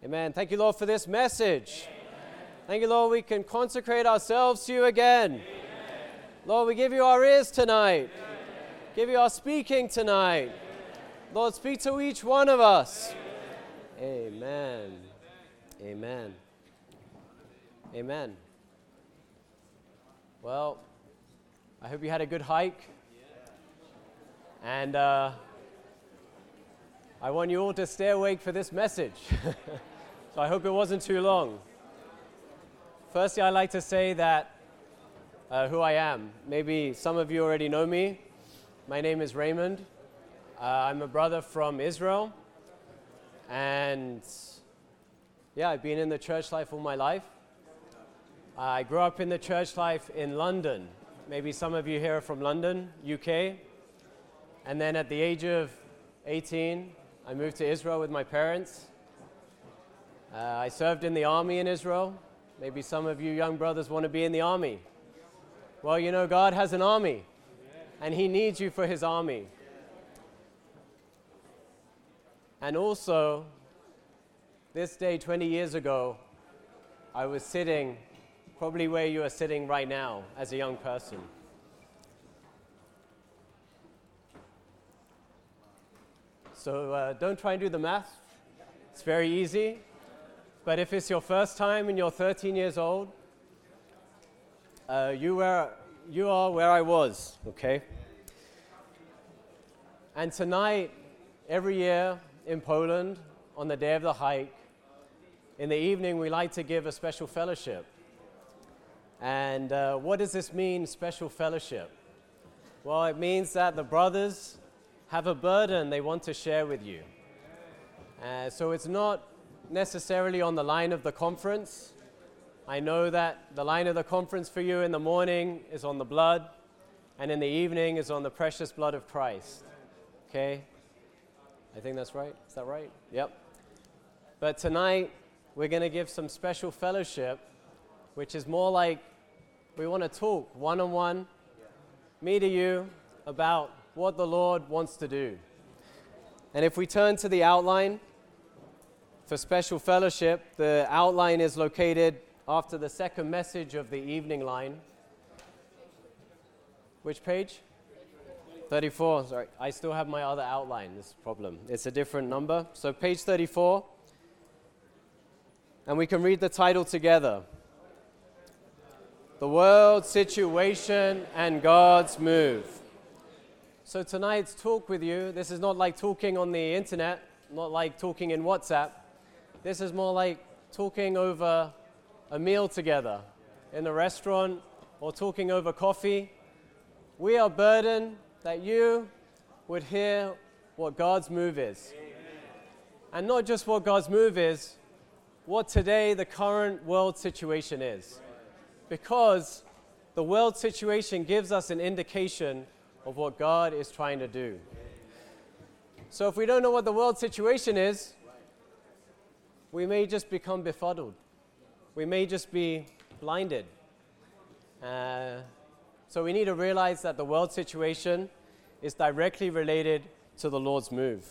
Amen. Thank you, Lord, for this message. Thank you, Lord, we can consecrate ourselves to you again. Lord, we give you our ears tonight. Give you our speaking tonight. Lord, speak to each one of us. Amen. Amen. Amen. Well, I hope you had a good hike. And I want you all to stay awake for this message. So I hope it wasn't too long. Firstly, I'd like to say that who I am. Maybe some of you already know me. My name is Raymond. I'm a brother from Israel. And yeah, I've been in the church life all my life. I grew up in the church life in London. Maybe some of you here are from London, UK. And then at the age of 18, I moved to Israel with my parents. I served in the army in Israel. Maybe some of you young brothers want to be in the army. Well, you know, God has an army, and He needs you for His army. And also, this day 20 years ago, I was sitting probably where you are sitting right now as a young person. So don't try and do the math. It's very easy. But if it's your first time and you're 13 years old, you are where I was, okay? And tonight, every year in Poland, on the day of the hike, in the evening, we like to give a special fellowship. And what does this mean, special fellowship? Well, it means that the brothers have a burden they want to share with you. So it's not necessarily on the line of the conference. I know that the line of the conference for you in the morning is on the blood, and in the evening is on the precious blood of Christ. Okay? I think that's right. Is that right? Yep. But tonight, we're going to give some special fellowship, which is more like we want to talk one-on-one, me to you, about what the Lord wants to do. And if we turn to the outline for special fellowship, the outline is located after the second message of the evening line. Which page? 34. Sorry, I still have my other outline. This is a problem. It's a different number. So page 34. And we can read the title together. The World Situation and God's Move. So tonight's talk with you, this is not like talking on the internet, not like talking in WhatsApp. This is more like talking over a meal together in a restaurant or talking over coffee. We are burdened that you would hear what God's move is. And not just what God's move is, what today the current world situation is. Because the world situation gives us an indication of what God is trying to do. So if we don't know what the world situation is, we may just become befuddled. We may just be blinded. So we need to realize that the world situation is directly related to the Lord's move.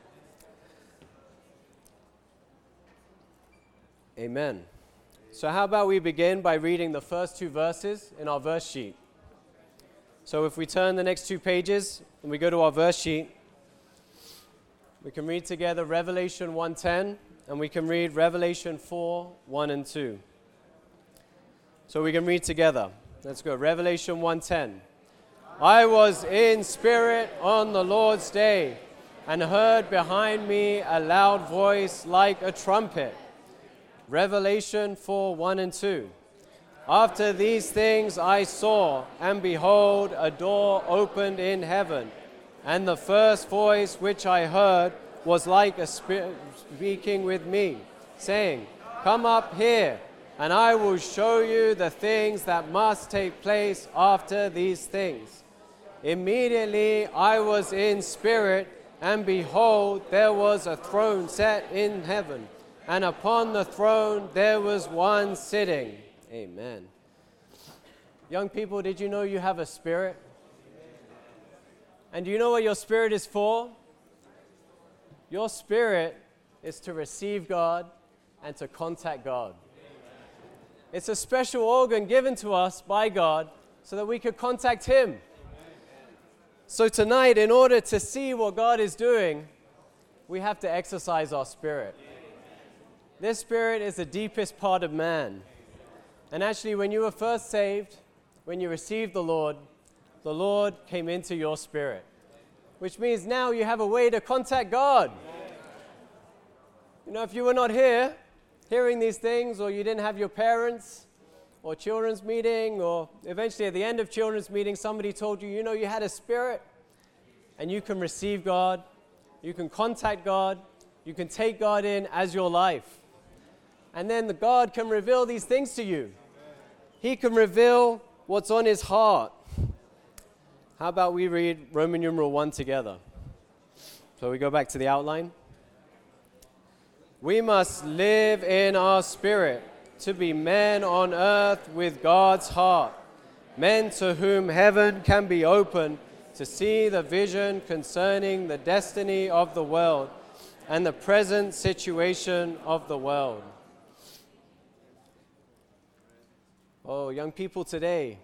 Amen. So how about we begin by reading the first two verses in our verse sheet. So if we turn the next two pages and we go to our verse sheet, we can read together Revelation 1:10 and we can read Revelation 4:1 and 2. So we can read together. Let's go. Revelation 1:10. I was in spirit on the Lord's day and heard behind me a loud voice like a trumpet. Revelation 4:1 and 2. After these things I saw, and behold, a door opened in heaven, and the first voice which I heard was like a spirit speaking with me, saying, Come up here, and I will show you the things that must take place after these things. Immediately I was in spirit, and behold, there was a throne set in heaven, and upon the throne there was one sitting. Amen. Young people, did you know you have a spirit? And do you know what your spirit is for? Your spirit is to receive God, and to contact God. It's a special organ given to us by God so that we could contact Him. So tonight, in order to see what God is doing, we have to exercise our spirit. This spirit is the deepest part of man. And actually, when you were first saved, when you received the Lord came into your spirit, which means now you have a way to contact God. You know, if you were not here, hearing these things, or you didn't have your parents or children's meeting, or eventually at the end of children's meeting, somebody told you, you know, you had a spirit and you can receive God, you can contact God, you can take God in as your life. And then the God can reveal these things to you. He can reveal what's on His heart. How about we read Roman numeral 1 together? So we go back to the outline. We must live in our spirit to be men on earth with God's heart, men to whom heaven can be opened to see the vision concerning the destiny of the world and the present situation of the world. Oh, young people today,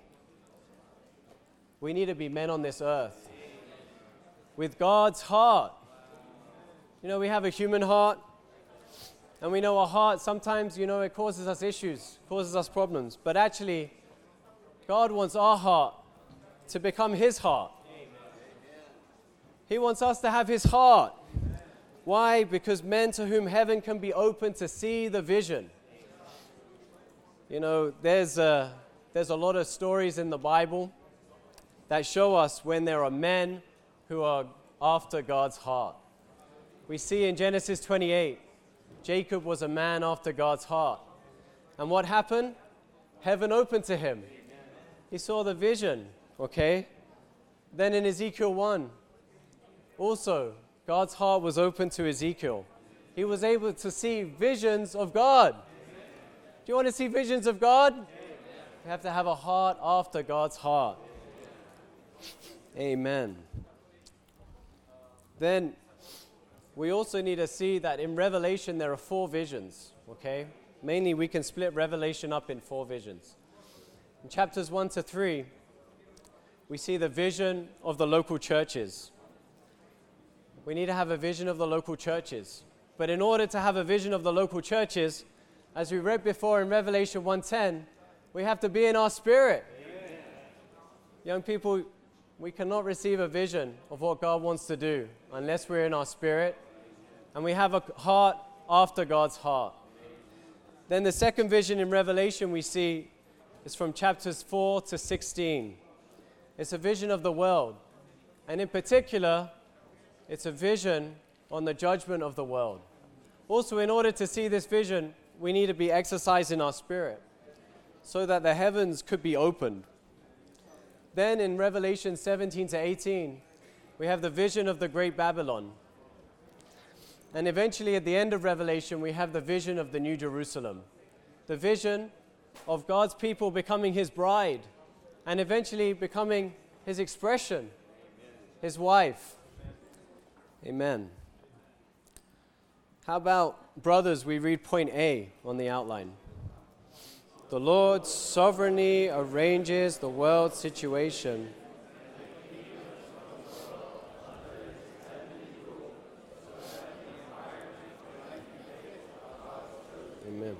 we need to be men on this earth with God's heart. You know, we have a human heart, and we know our heart sometimes, you know, it causes us issues, causes us problems. But actually, God wants our heart to become His heart. He wants us to have His heart. Why? Because men to whom heaven can be opened to see the vision. You know, there's a lot of stories in the Bible that show us when there are men who are after God's heart. We see in Genesis 28, Jacob was a man after God's heart. And what happened? Heaven opened to him. He saw the vision, okay? Then in Ezekiel 1, also, God's heart was open to Ezekiel. He was able to see visions of God. Do you want to see visions of God? You have to have a heart after God's heart. Amen. Then we also need to see that in Revelation there are 4 visions, okay? Mainly we can split Revelation up in 4 visions. In chapters 1 to 3, we see the vision of the local churches. We need to have a vision of the local churches. But in order to have a vision of the local churches, as we read before in Revelation 1:10, we have to be in our spirit. Amen. Young people, we cannot receive a vision of what God wants to do unless we're in our spirit and we have a heart after God's heart. Then the second vision in Revelation we see is from chapters 4 to 16. It's a vision of the world. And in particular, it's a vision on the judgment of the world. Also, in order to see this vision, we need to be exercised in our spirit so that the heavens could be opened. Then in Revelation 17 to 18, we have the vision of the great Babylon. And eventually at the end of Revelation, we have the vision of the New Jerusalem. The vision of God's people becoming His bride and eventually becoming His expression, His wife. Amen. How about, brothers, we read point A on the outline. The Lord sovereignly arranges the world situation. Amen.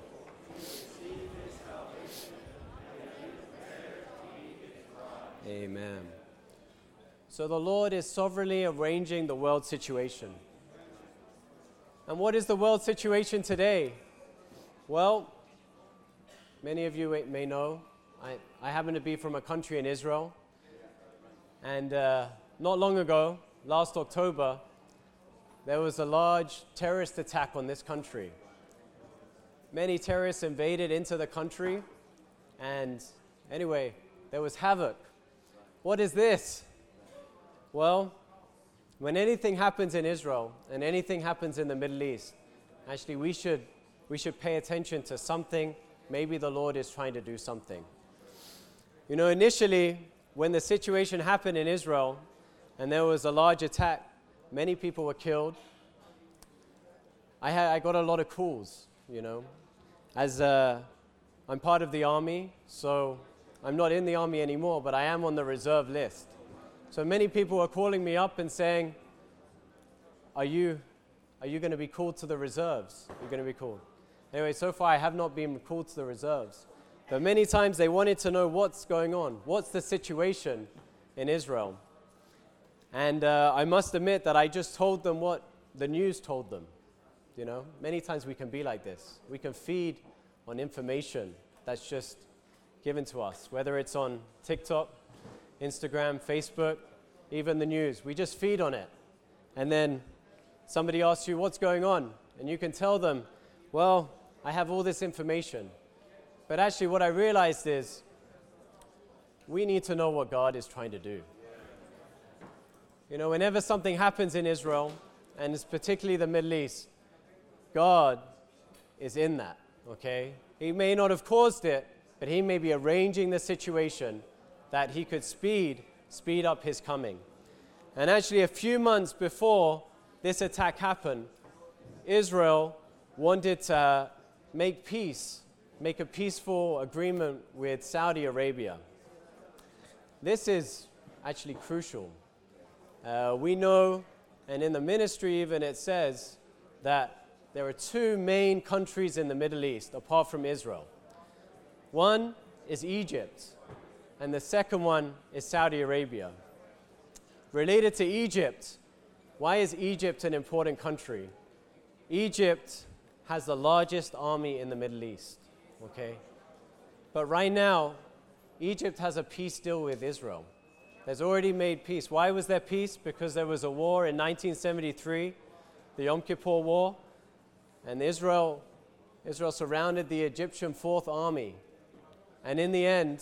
Amen. So the Lord is sovereignly arranging the world situation. And what is the world situation today? Well, many of you may know, I happen to be from a country in Israel. And not long ago, last October, there was a large terrorist attack on this country. Many terrorists invaded into the country. And anyway, there was havoc. What is this? Well, when anything happens in Israel and anything happens in the Middle East, actually we should pay attention to something. Maybe the Lord is trying to do something. You know, initially, when the situation happened in Israel and there was a large attack, many people were killed. I got a lot of calls you know. As I'm part of the army, so I'm not in the army anymore, but I am on the reserve list. So many people are calling me up and saying, are you going to be called to the reserves? You're going to be called. Anyway, so far I have not been called to the reserves. But many times they wanted to know what's going on. What's the situation in Israel? And I must admit that I just told them what the news told them. You know, many times we can be like this. We can feed on information that's just given to us, whether it's on TikTok, Instagram, Facebook, even the news. We just feed on it. And then somebody asks you what's going on, and you can tell them, well, I have all this information. But actually what I realized is we need to know what God is trying to do. You know, whenever something happens in Israel, and it's particularly the Middle East, God is in that, okay? He may not have caused it, but he may be arranging the situation that he could speed up his coming. And actually a few months before this attack happened, Israel wanted to make peace, make a peaceful agreement with Saudi Arabia. This is actually crucial. We know, and in the ministry even it says that there are two main countries in the Middle East apart from Israel. One is Egypt, and the second one is Saudi Arabia. Related to Egypt, why is Egypt an important country? Egypt has the largest army in the Middle East, okay? But right now, Egypt has a peace deal with Israel. There's already made peace. Why was there peace? Because there was a war in 1973, the Yom Kippur War, and Israel surrounded the Egyptian Fourth Army. And in the end,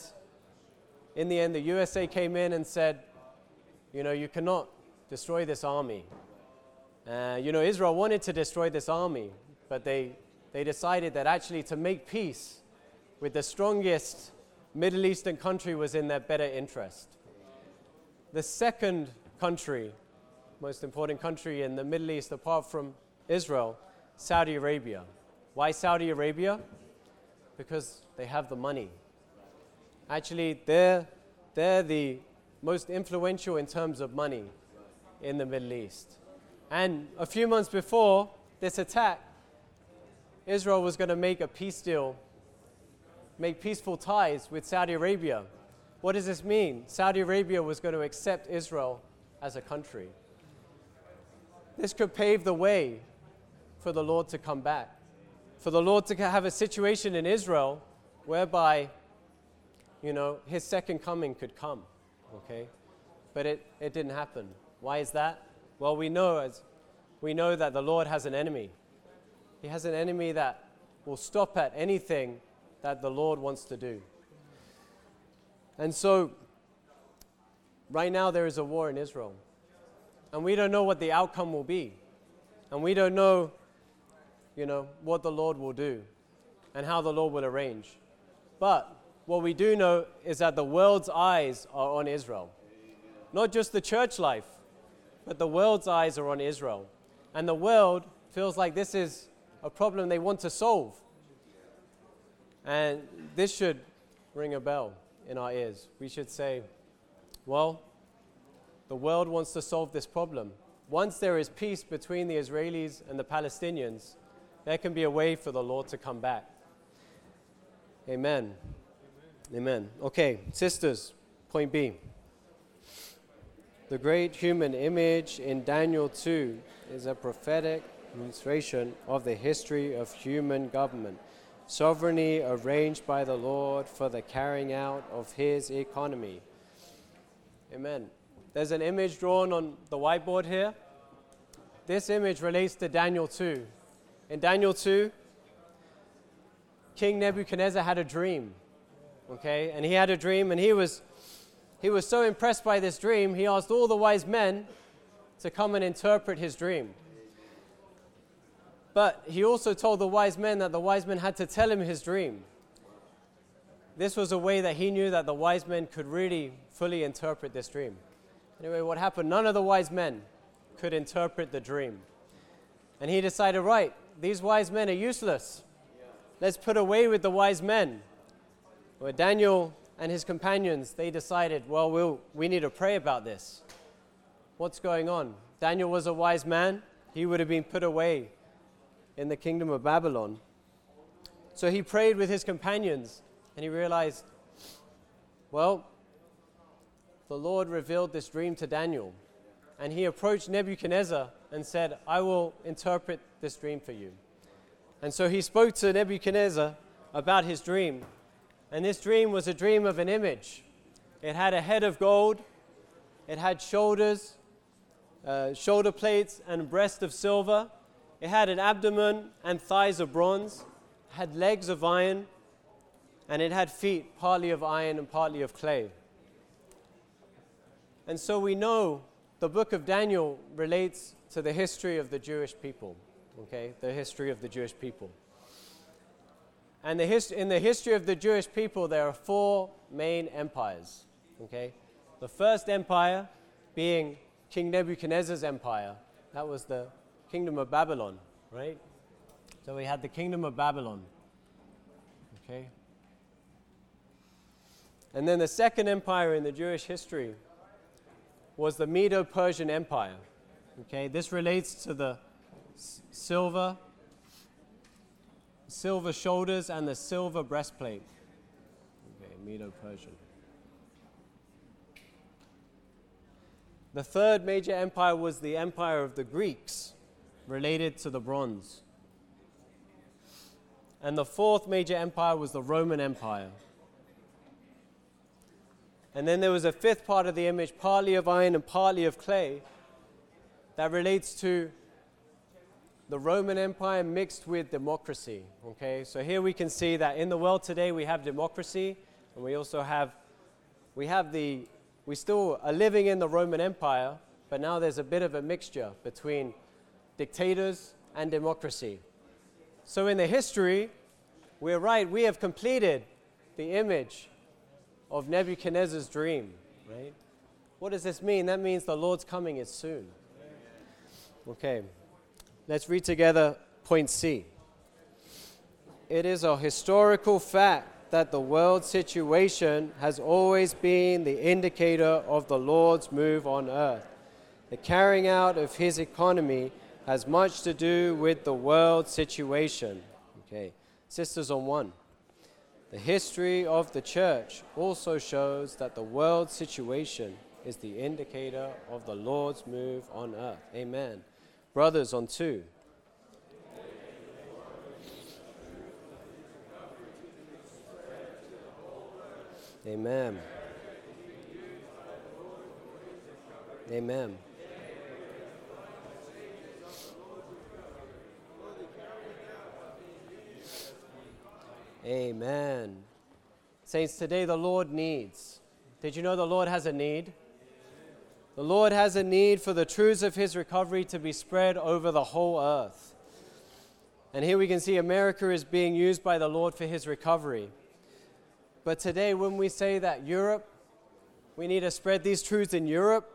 the USA came in and said, you know, you cannot destroy this army. You know, Israel wanted to destroy this army, but they decided that actually to make peace with the strongest Middle Eastern country was in their better interest. The second country, most important country in the Middle East apart from Israel, Saudi Arabia. Why Saudi Arabia? Because they have the money. Actually, they're the most influential in terms of money in the Middle East. And a few months before this attack, Israel was going to make a peace deal, make peaceful ties with Saudi Arabia. What does this mean? Saudi Arabia was going to accept Israel as a country. This could pave the way for the Lord to come back, for the Lord to have a situation in Israel whereby, you know, his second coming could come, okay? But it didn't happen. Why is that? Well, we know that the Lord has an enemy. He has an enemy that will stop at anything that the Lord wants to do. And so, right now there is a war in Israel. And we don't know what the outcome will be. And we don't know, you know, what the Lord will do and how the Lord will arrange. But what we do know is that the world's eyes are on Israel. Not just the church life, but the world's eyes are on Israel. And the world feels like this is a problem they want to solve. And this should ring a bell in our ears. We should say, well, the world wants to solve this problem. Once there is peace between the Israelis and the Palestinians, there can be a way for the Lord to come back. Amen. Amen. Okay, sisters, point B. The great human image in Daniel 2 is a prophetic illustration of the history of human government, sovereignly arranged by the Lord for the carrying out of his economy. Amen. There's an image drawn on the whiteboard here. This image relates to Daniel 2. In Daniel 2, King Nebuchadnezzar had a dream. Okay, and he had a dream, and he was so impressed by this dream, he asked all the wise men to come and interpret his dream. But he also told the wise men that the wise men had to tell him his dream. This was a way that he knew that the wise men could really fully interpret this dream. Anyway, what happened? None of the wise men could interpret the dream. And he decided, right, these wise men are useless. let's put away with the wise men. Where Daniel and his companions, they decided, well, we need to pray about this. What's going on? Daniel was a wise man. He would have been put away in the kingdom of Babylon. So he prayed with his companions, and he realized, well, the Lord revealed this dream to Daniel. And he approached Nebuchadnezzar and said, I will interpret this dream for you. And so he spoke to Nebuchadnezzar about his dream. And this dream was a dream of an image. It had a head of gold. It had shoulders, shoulder plates and breast of silver. It had an abdomen and thighs of bronze. It had legs of iron. And it had feet, partly of iron and partly of clay. And so we know the book of Daniel relates to the history of the Jewish people. Okay, the history of the Jewish people. And in the history of the Jewish people, there are 4 main empires. Okay, the first empire being King Nebuchadnezzar's empire. That was the kingdom of Babylon, right? So we had the kingdom of Babylon. Okay. And then the second empire in the Jewish history was the Medo-Persian Empire. Okay, this relates to the silver shoulders and the silver breastplate. Okay, Medo-Persian. The third major empire was the empire of the Greeks, related to the bronze. And the fourth major empire was the Roman Empire. And then there was a fifth part of the image, partly of iron and partly of clay, that relates to the Roman Empire mixed with democracy. Okay, so here we can see that in the world today we have democracy, and we also we still are living in the Roman Empire, but now there's a bit of a mixture between dictators and democracy. So in the history, we're right, we have completed the image of Nebuchadnezzar's dream, right? What does this mean? That means the Lord's coming is soon. Okay, let's read together point C. It is a historical fact that the world situation has always been the indicator of the Lord's move on earth. The carrying out of his economy has much to do with the world situation. Okay, sisters on 1. The history of the church also shows that the world situation is the indicator of the Lord's move on earth. Amen. Brothers on 2. Amen. Amen. Amen. Saints, today the Lord needs. Did you know the Lord has a need? The Lord has a need for the truths of his recovery to be spread over the whole earth. And here we can see America is being used by the Lord for his recovery. But today when we say that Europe, we need to spread these truths in Europe,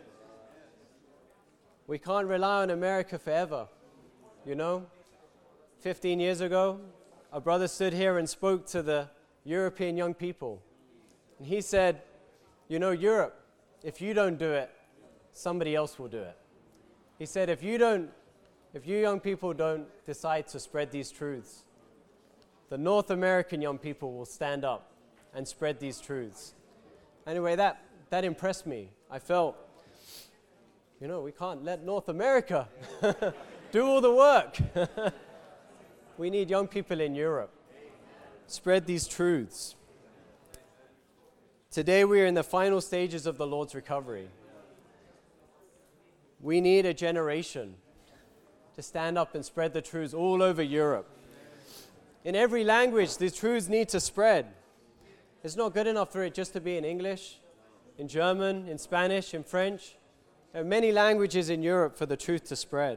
we can't rely on America forever. You know, 15 years ago, a brother stood here and spoke to the European young people. And he said, you know, Europe, if you don't do it, somebody else will do it. He said, if you young people don't decide to spread these truths, the North American young people will stand up and spread these truths. Anyway, that impressed me. I felt, you know, we can't let North America do all the work. We need young people in Europe. Spread these truths. Today we are in the final stages of the Lord's recovery. We need a generation to stand up and spread the truths all over Europe. In every language, the truths need to spread. It's not good enough for it just to be in English, in German, in Spanish, in French. There are many languages in Europe for the truth to spread.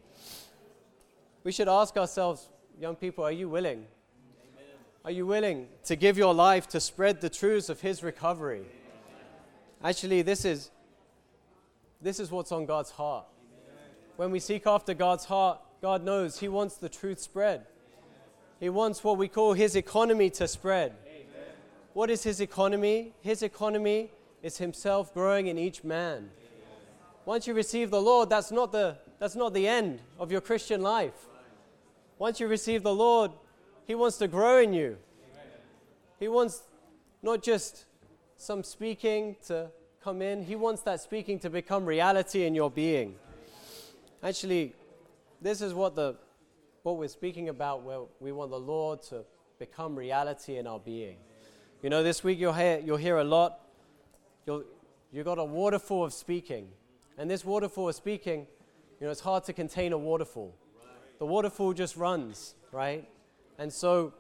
We should ask ourselves, young people, are you willing? Amen. Are you willing to give your life to spread the truths of his recovery? Actually, this is what's on God's heart. When we seek after God's heart, God knows he wants the truth spread. He wants what we call his economy to spread. Amen. What is his economy? His economy is himself growing in each man. Amen. Once you receive the Lord, that's not the end of your Christian life. Once you receive the Lord, he wants to grow in you. Amen. He wants not just some speaking to come in. He wants that speaking to become reality in your being. Actually, this is what we're speaking about, where we want the Lord to become reality in our being. You know, this week you'll hear a lot. You got a waterfall of speaking. And this waterfall of speaking, you know, it's hard to contain a waterfall. The waterfall just runs, right? And so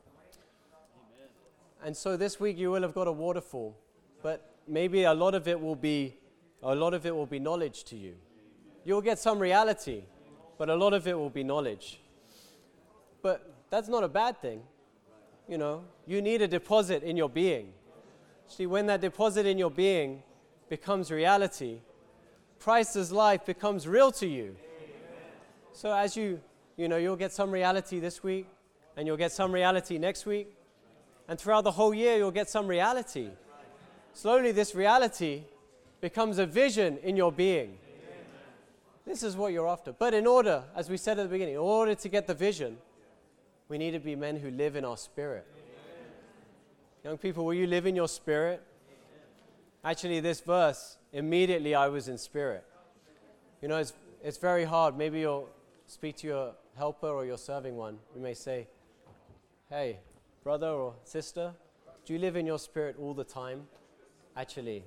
this week you will have got a waterfall, but maybe a lot of it will be knowledge to you. You'll get some reality, but a lot of it will be knowledge. But that's not a bad thing. You know, you need a deposit in your being. See, when that deposit in your being becomes reality, Christ's life becomes real to you. So as you'll get some reality this week, and you'll get some reality next week, and throughout the whole year, you'll get some reality. Slowly, this reality becomes a vision in your being. This is what you're after. But in order, as we said at the beginning, in order to get the vision, we need to be men who live in our spirit. Young people, will you live in your spirit? Actually, this verse, immediately I was in spirit. You know, it's very hard. Maybe you'll speak to your helper or your serving one. You may say, hey, brother or sister, do you live in your spirit all the time? Actually,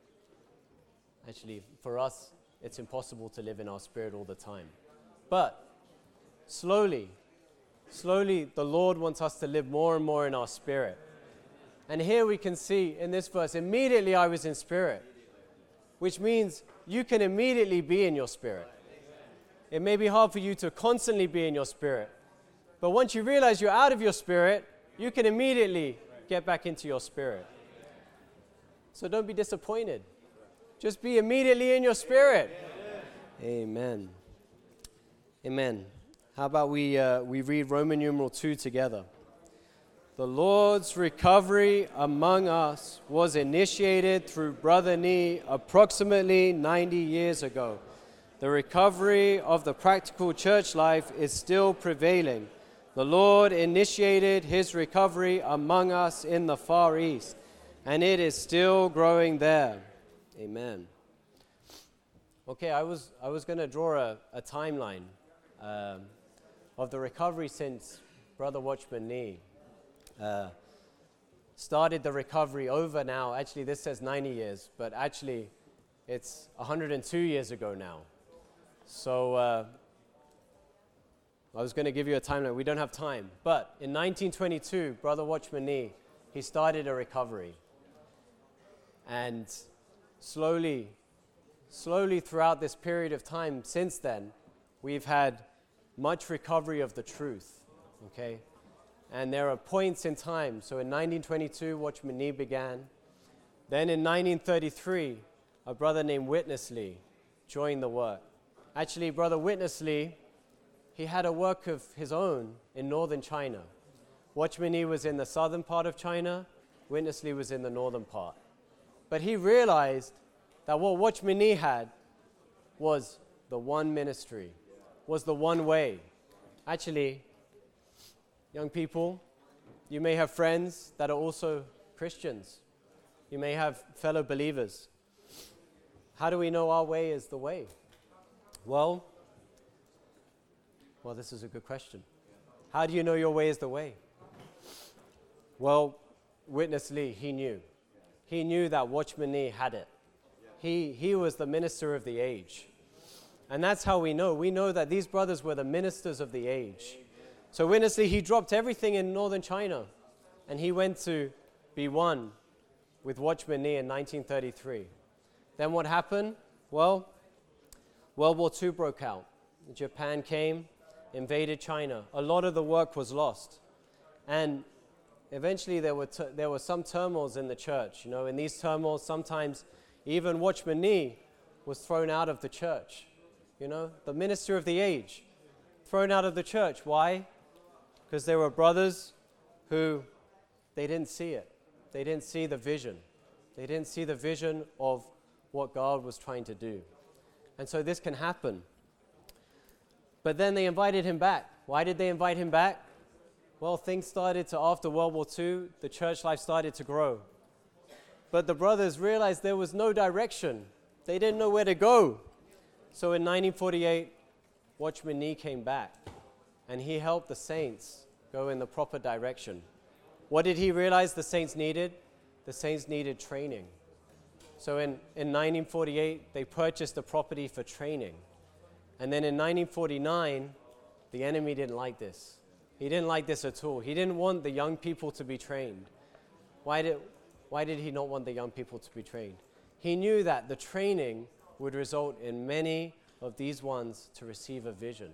for us, it's impossible to live in our spirit all the time. But slowly, the Lord wants us to live more and more in our spirit. And here we can see in this verse, immediately I was in spirit, which means you can immediately be in your spirit. It may be hard for you to constantly be in your spirit, but once you realize you're out of your spirit, you can immediately get back into your spirit. So don't be disappointed. Just be immediately in your spirit. Amen. Amen. How about we read Roman numeral 2 together? The Lord's recovery among us was initiated through Brother Nee approximately 90 years ago. The recovery of the practical church life is still prevailing. The Lord initiated his recovery among us in the Far East, and it is still growing there. Amen. Okay, I was going to draw a timeline of the recovery since Brother Watchman Nee started the recovery over now. Actually, this says 90 years, but actually it's 102 years ago now. So I was going to give you a timeline. We don't have time. But in 1922, Brother Watchman Nee, he started a recovery. And slowly throughout this period of time since then, we've had much recovery of the truth, okay? And there are points in time. So in 1922, Watchman Nee began. Then in 1933, a brother named Witness Lee joined the work. Actually, Brother Witness Lee, he had a work of his own in northern China. Watchman Nee was in the southern part of China. Witness Lee was in the northern part. But he realized that what Watchman Nee had was the one ministry, was the one way. Actually, young people, you may have friends that are also Christians. You may have fellow believers. How do we know our way is the way? Well, this is a good question. How do you know your way is the way? Well, Witness Lee, he knew. He knew that Watchman Nee had it. He was the minister of the age. And that's how we know. We know that these brothers were the ministers of the age. So Witness Lee, he dropped everything in northern China, and he went to be one with Watchman Nee in 1933. Then what happened? Well, World War II broke out. Japan came, invaded China. A lot of the work was lost. And eventually there were some turmoils in the church. You know, in these turmoils, sometimes even Watchman Nee was thrown out of the church. You know, the minister of the age, thrown out of the church. Why? Because there were brothers who, they didn't see it. They didn't see the vision. They didn't see the vision of what God was trying to do. And so this can happen. But then they invited him back. Why did they invite him back? Well, things started to, after World War II, the church life started to grow. But the brothers realized there was no direction. They didn't know where to go. So in 1948, Watchman Nee came back, and he helped the saints go in the proper direction. What did he realize the saints needed? The saints needed training. So in 1948, they purchased the property for training. And then in 1949, the enemy didn't like this. He didn't like this at all. He didn't want the young people to be trained. Why did he not want the young people to be trained? He knew that the training would result in many of these ones to receive a vision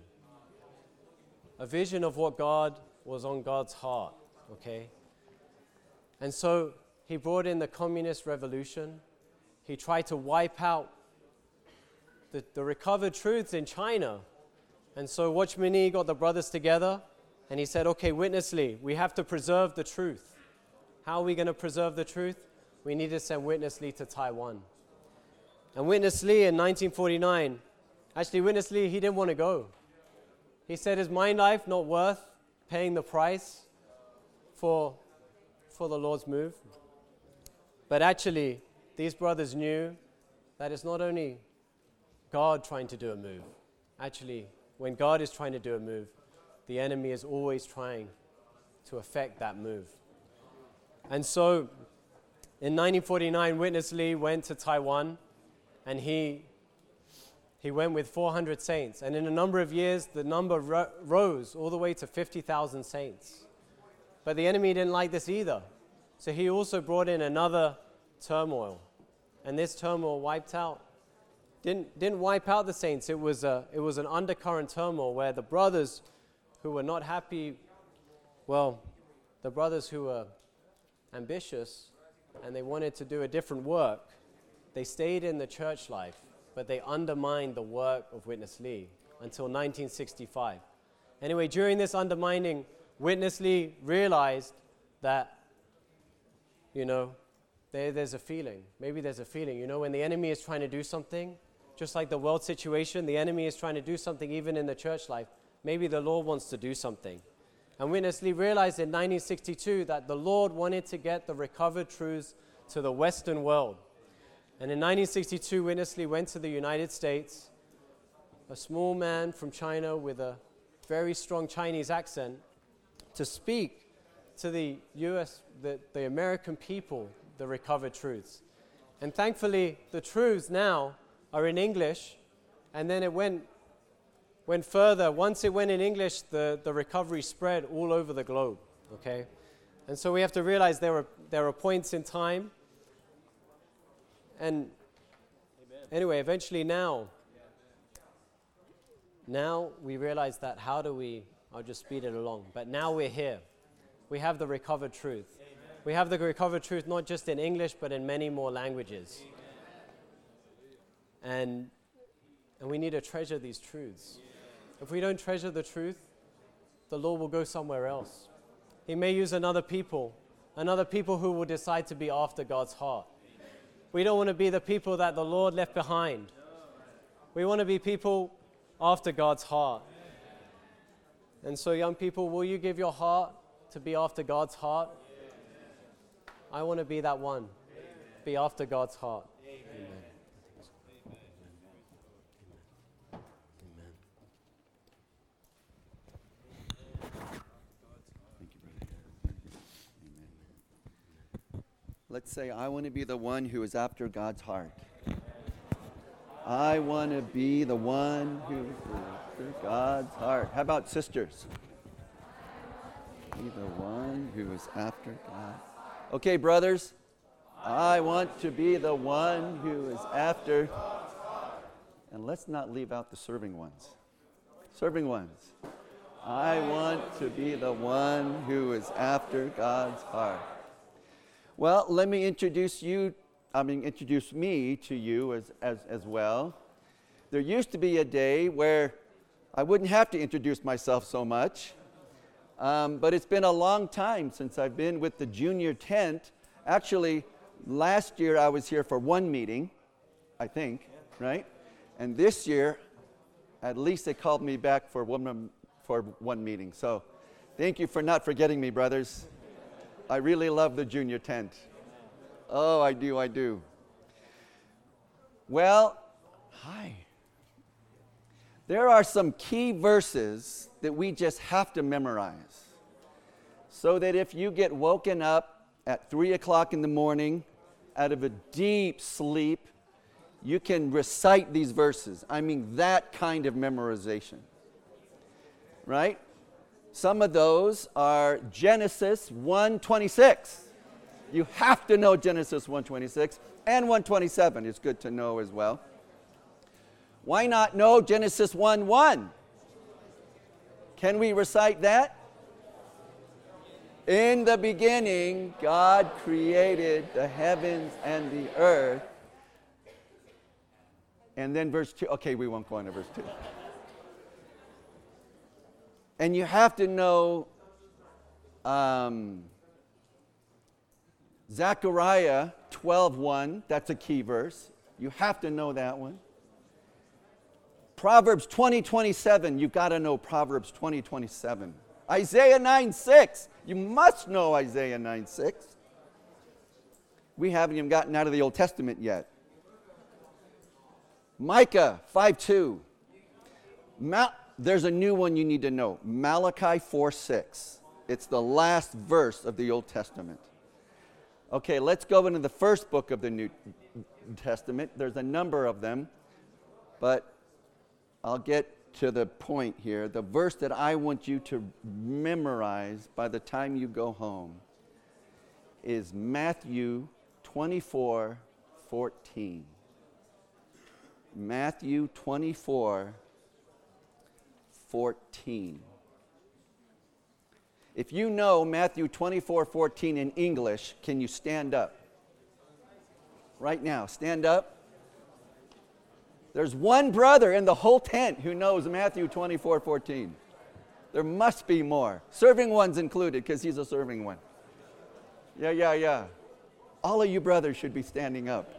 of what God was on God's heart, okay? And so he brought in the communist revolution. He tried to wipe out the recovered truths in China. And so Watchman Nee got the brothers together, and he said, okay, Witness Lee, we have to preserve the truth. How are we going to preserve the truth? We need to send Witness Lee to Taiwan. And Witness Lee in 1949, actually Witness Lee, he didn't want to go. He said, is my life not worth paying the price for the Lord's move? But actually, these brothers knew that it's not only God trying to do a move. Actually, when God is trying to do a move, the enemy is always trying to affect that move. And so, in 1949, Witness Lee went to Taiwan, and he went with 400 saints. And in a number of years, the number rose all the way to 50,000 saints. But the enemy didn't like this either. So he also brought in another turmoil. And this turmoil didn't wipe out the saints. It was an undercurrent turmoil where the brothers who were not happy, the brothers who were ambitious and they wanted to do a different work, they stayed in the church life, but they undermined the work of Witness Lee until 1965. Anyway, during this undermining, Witness Lee realized that, there's a feeling. Maybe there's a feeling. When the enemy is trying to do something, just like the world situation, the enemy is trying to do something even in the church life. Maybe the Lord wants to do something. And Witness Lee realized in 1962 that the Lord wanted to get the recovered truths to the Western world. And in 1962, Witness Lee went to the United States, a small man from China with a very strong Chinese accent, to speak to the the American people, the recovered truths. And thankfully, the truths now are in English, and then it went further. Once it went in English, the recovery spread all over the globe, okay? And so we have to realize there are points in time. And anyway, eventually now we realize that I'll just speed it along, but now we're here. We have the recovered truth. Amen. We have the recovered truth not just in English, but in many more languages. And we need to treasure these truths. If we don't treasure the truth, the Lord will go somewhere else. He may use another people who will decide to be after God's heart. We don't want to be the people that the Lord left behind. We want to be people after God's heart. And so, young people, will you give your heart to be after God's heart? I want to be that one. Be after God's heart. Amen. Let's say, I want to be the one who is after God's heart. I want to be the one who is after God's heart. How about sisters? Be the one who is after God. Okay, brothers. I want to be the one who is after. And let's not leave out the serving ones. Serving ones. I want to be the one who is after God's heart. Well, let me introduce me to you as well. There used to be a day where I wouldn't have to introduce myself so much. But it's been a long time since I've been with the junior tent. Actually, last year I was here for one meeting, I think, right? And this year, at least they called me back for one meeting. So thank you for not forgetting me, brothers. I really love the junior tent. Oh, I do. Well, hi. There are some key verses that we just have to memorize, so that if you get woken up at 3 o'clock in the morning out of a deep sleep, you can recite these verses. I mean, that kind of memorization, right? Some of those are Genesis 1:26. You have to know Genesis 1:26, and 1:27 is good to know as well. Why not know Genesis 1:1? Can we recite that? In the beginning, God created the heavens and the earth. And then verse 2. Okay, we won't go into verse 2. And you have to know Zechariah 12:1. That's a key verse. You have to know that one. Proverbs 20:27. You've got to know Proverbs 20:27. Isaiah 9:6. You must know Isaiah 9:6. We haven't even gotten out of the Old Testament yet. Micah 5:2. There's a new one you need to know. Malachi 4:6. It's the last verse of the Old Testament. Okay, let's go into the first book of the New Testament. There's a number of them, but I'll get to the point here. The verse that I want you to memorize by the time you go home is Matthew 24:14. Matthew 24:14. If you know Matthew 24:14 in English, can you stand up? Right now, stand up. There's one brother in the whole tent who knows Matthew 24:14. There must be more. Serving ones included, because he's a serving one. Yeah. All of you brothers should be standing up.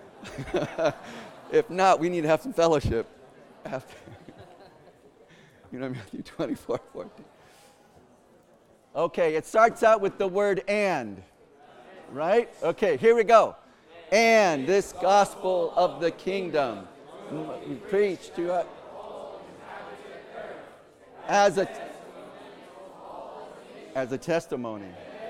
If not, we need to have some fellowship after. You know Matthew 24:14. Okay, it starts out with the word "and," right? Okay, here we go. And this gospel of the kingdom preached to us as a testimony.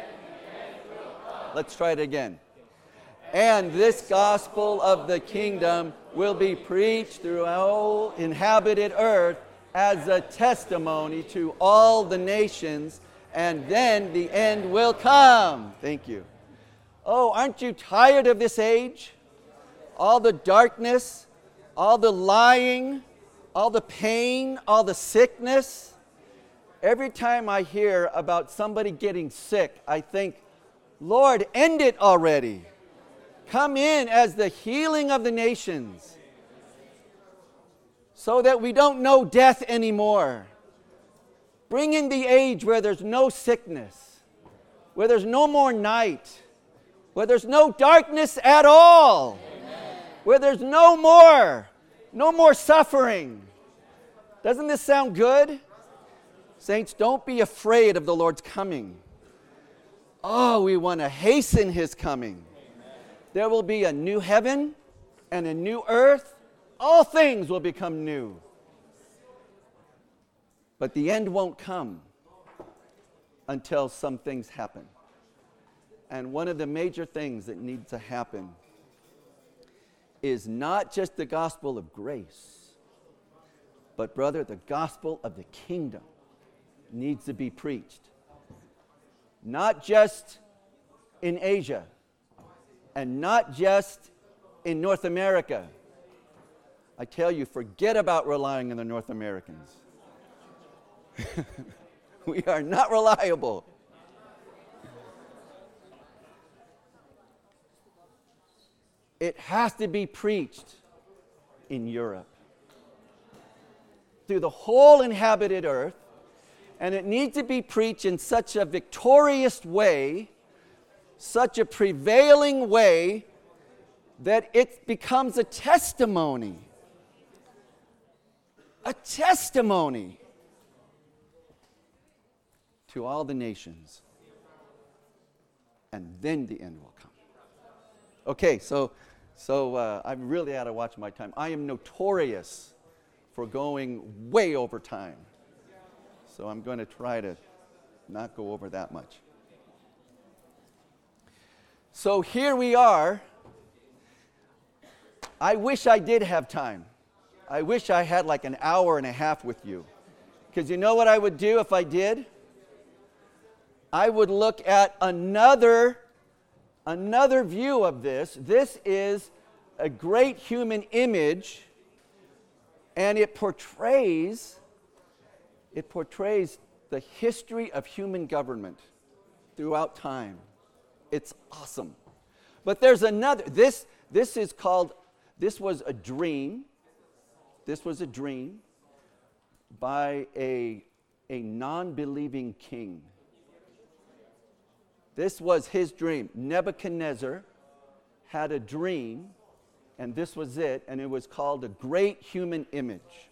Let's try it again. And this gospel of the kingdom will be preached through all inhabited earth as a testimony to all the nations, and then the end will come. Thank you. Oh, aren't you tired of this age? All the darkness, all the lying, all the pain, all the sickness. Every time I hear about somebody getting sick, I think, Lord, end it already. Come in as the healing of the nations, so that we don't know death anymore. Bring in the age where there's no sickness, where there's no more night, where there's no darkness at all. Amen. Where there's no more suffering. Doesn't this sound good? Saints, don't be afraid of the Lord's coming. Oh, we want to hasten His coming. Amen. There will be a new heaven and a new earth. All things will become new. But the end won't come until some things happen. And one of the major things that needs to happen is not just the gospel of grace, but, brother, the gospel of the kingdom needs to be preached. Not just in Asia, and not just in North America. I tell you, forget about relying on the North Americans. We are not reliable. It has to be preached in Europe, through the whole inhabited earth, And it needs to be preached in such a victorious way, such a prevailing way, that it becomes a testimony. A testimony to all the nations. And then the end will come. Okay, so I'm really out of watch my time. I am notorious for going way over time. So I'm going to try to not go over that much. So here we are. I wish I did have time. I wish I had like an hour and a half with you. Because you know what I would do if I did? I would look at another view of this. This is a great human image, and it portrays the history of human government throughout time. It's awesome. But there's another. This was a dream. This was a dream by a non-believing king. This was his dream. Nebuchadnezzar had a dream, and this was it, and it was called a great human image.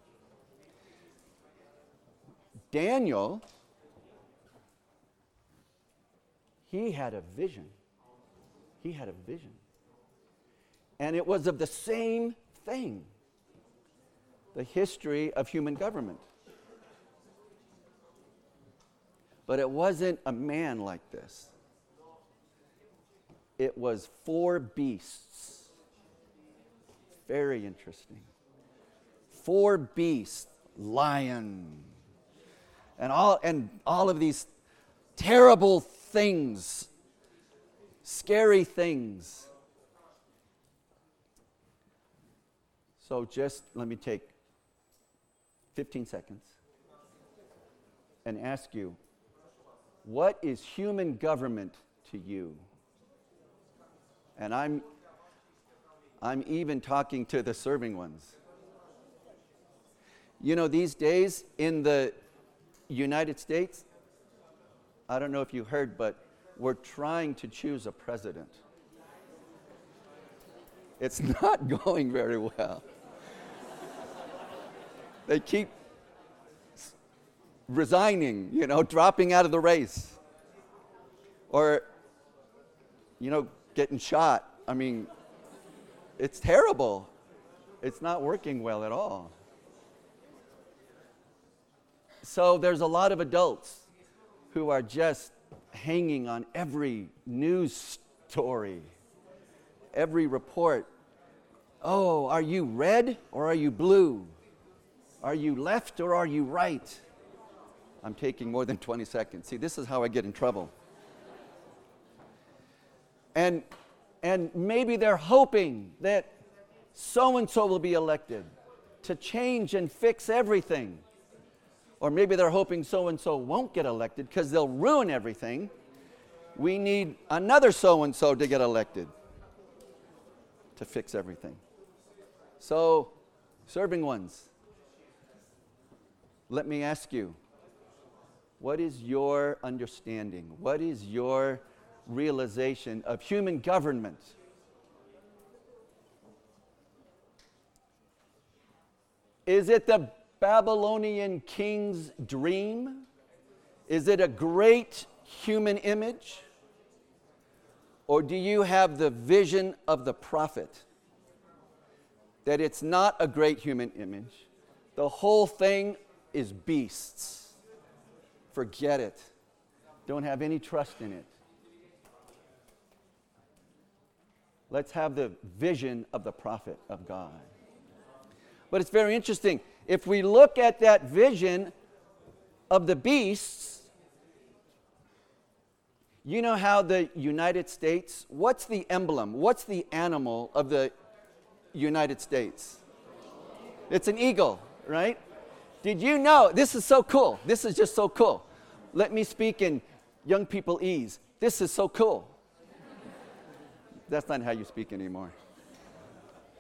Daniel, he had a vision. He had a vision. And it was of the same thing, the history of human government. But it wasn't a man like this. It was 4 beasts. Very interesting. 4 beasts, lion, and all of these terrible things, scary things. So just let me take 15 seconds and ask you, what is human government to you? And I'm even talking to the serving ones. You know, these days in the United States, I don't know if you heard, but we're trying to choose a president. It's not going very well. They keep resigning, dropping out of the race. Or, getting shot. I mean, it's terrible. It's not working well at all. So there's a lot of adults who are just hanging on every news story, every report. Oh, are you red or are you blue? Are you left or are you right? I'm taking more than 20 seconds. See, this is how I get in trouble. And maybe they're hoping that so-and-so will be elected to change and fix everything. Or maybe they're hoping so-and-so won't get elected because they'll ruin everything. We need another so-and-so to get elected to fix everything. So, serving ones, let me ask you, what is your understanding? What is your realization of human government? Is it the Babylonian king's dream? Is it a great human image? Or do you have the vision of the prophet? That it's not a great human image. The whole thing is beasts. Forget it. Don't have any trust in it. Let's have the vision of the prophet of God. But it's very interesting. If we look at that vision of the beasts, you know how the United States, what's the emblem? What's the animal of the United States? It's an eagle, right? Did you know? This is so cool. This is just so cool. Let me speak in young people ease. This is so cool. That's not how you speak anymore.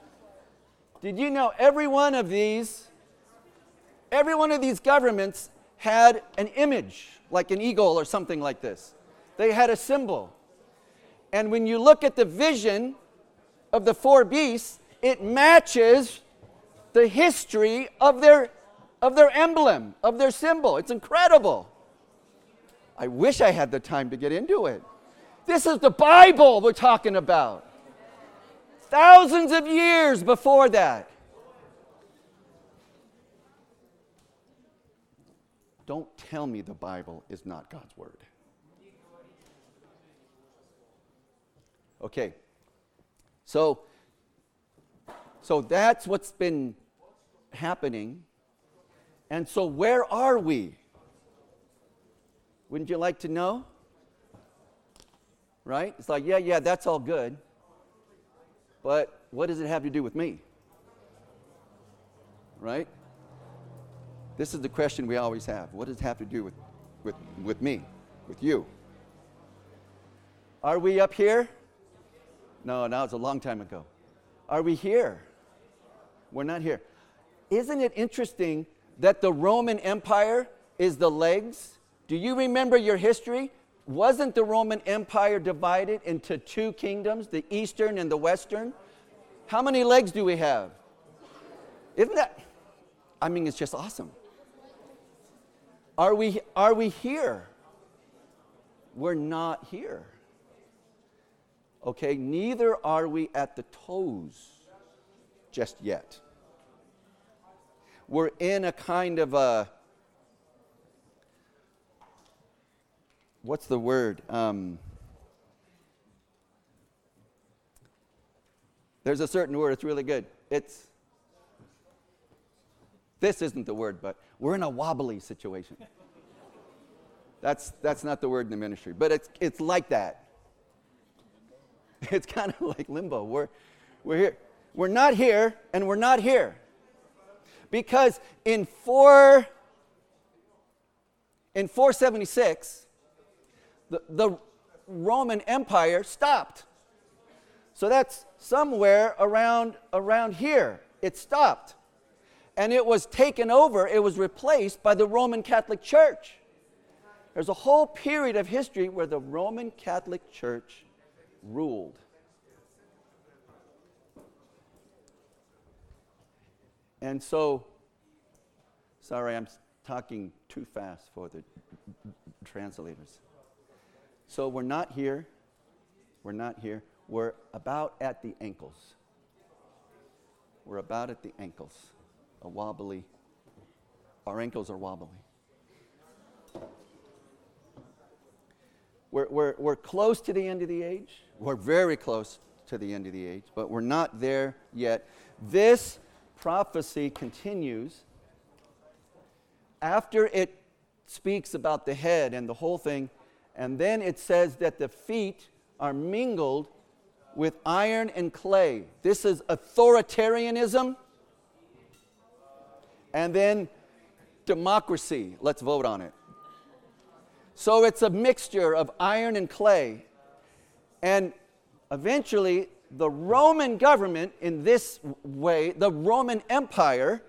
Did you know every one of these governments had an image, like an eagle or something like this. They had a symbol. And when you look at the vision of the four beasts, it matches the history of their emblem, of their symbol. It's incredible. I wish I had the time to get into it. This is the Bible we're talking about. Thousands of years before that. Don't tell me the Bible is not God's Word. Okay. So that's what's been happening. And so where are we? Wouldn't you like to know? Right? It's like, yeah, that's all good. But what does it have to do with me? Right? This is the question we always have. What does it have to do with me, with you? Are we up here? No, now it's a long time ago. Are we here? We're not here. Isn't it interesting that the Roman Empire is the legs? Do you remember your history? Wasn't the Roman Empire divided into two kingdoms, the Eastern and the Western? How many legs do we have? Isn't that, it's just awesome. Are we here? We're not here. Okay, neither are we at the toes just yet. We're in a kind of a, what's the word? There's a certain word, it's really good. This isn't the word, but we're in a wobbly situation. That's not the word in the ministry, but it's like that. It's kind of like limbo. We're here. We're not here, and we're not here. Because in 476, the Roman Empire stopped. So that's somewhere around here. It stopped. And it was taken over, it was replaced by the Roman Catholic Church. There's a whole period of history where the Roman Catholic Church ruled. And so, sorry, I'm talking too fast for the translators. So we're not here. We're not here. We're about at the ankles. We're about at the ankles. Our ankles are wobbly. We're close to the end of the age. We're very close to the end of the age, but we're not there yet. This prophecy continues after it speaks about the head and the whole thing, and then it says that the feet are mingled with iron and clay. This is authoritarianism, and then democracy. Let's vote on it. So it's a mixture of iron and clay, and eventually the Roman government, in this way, the Roman Empire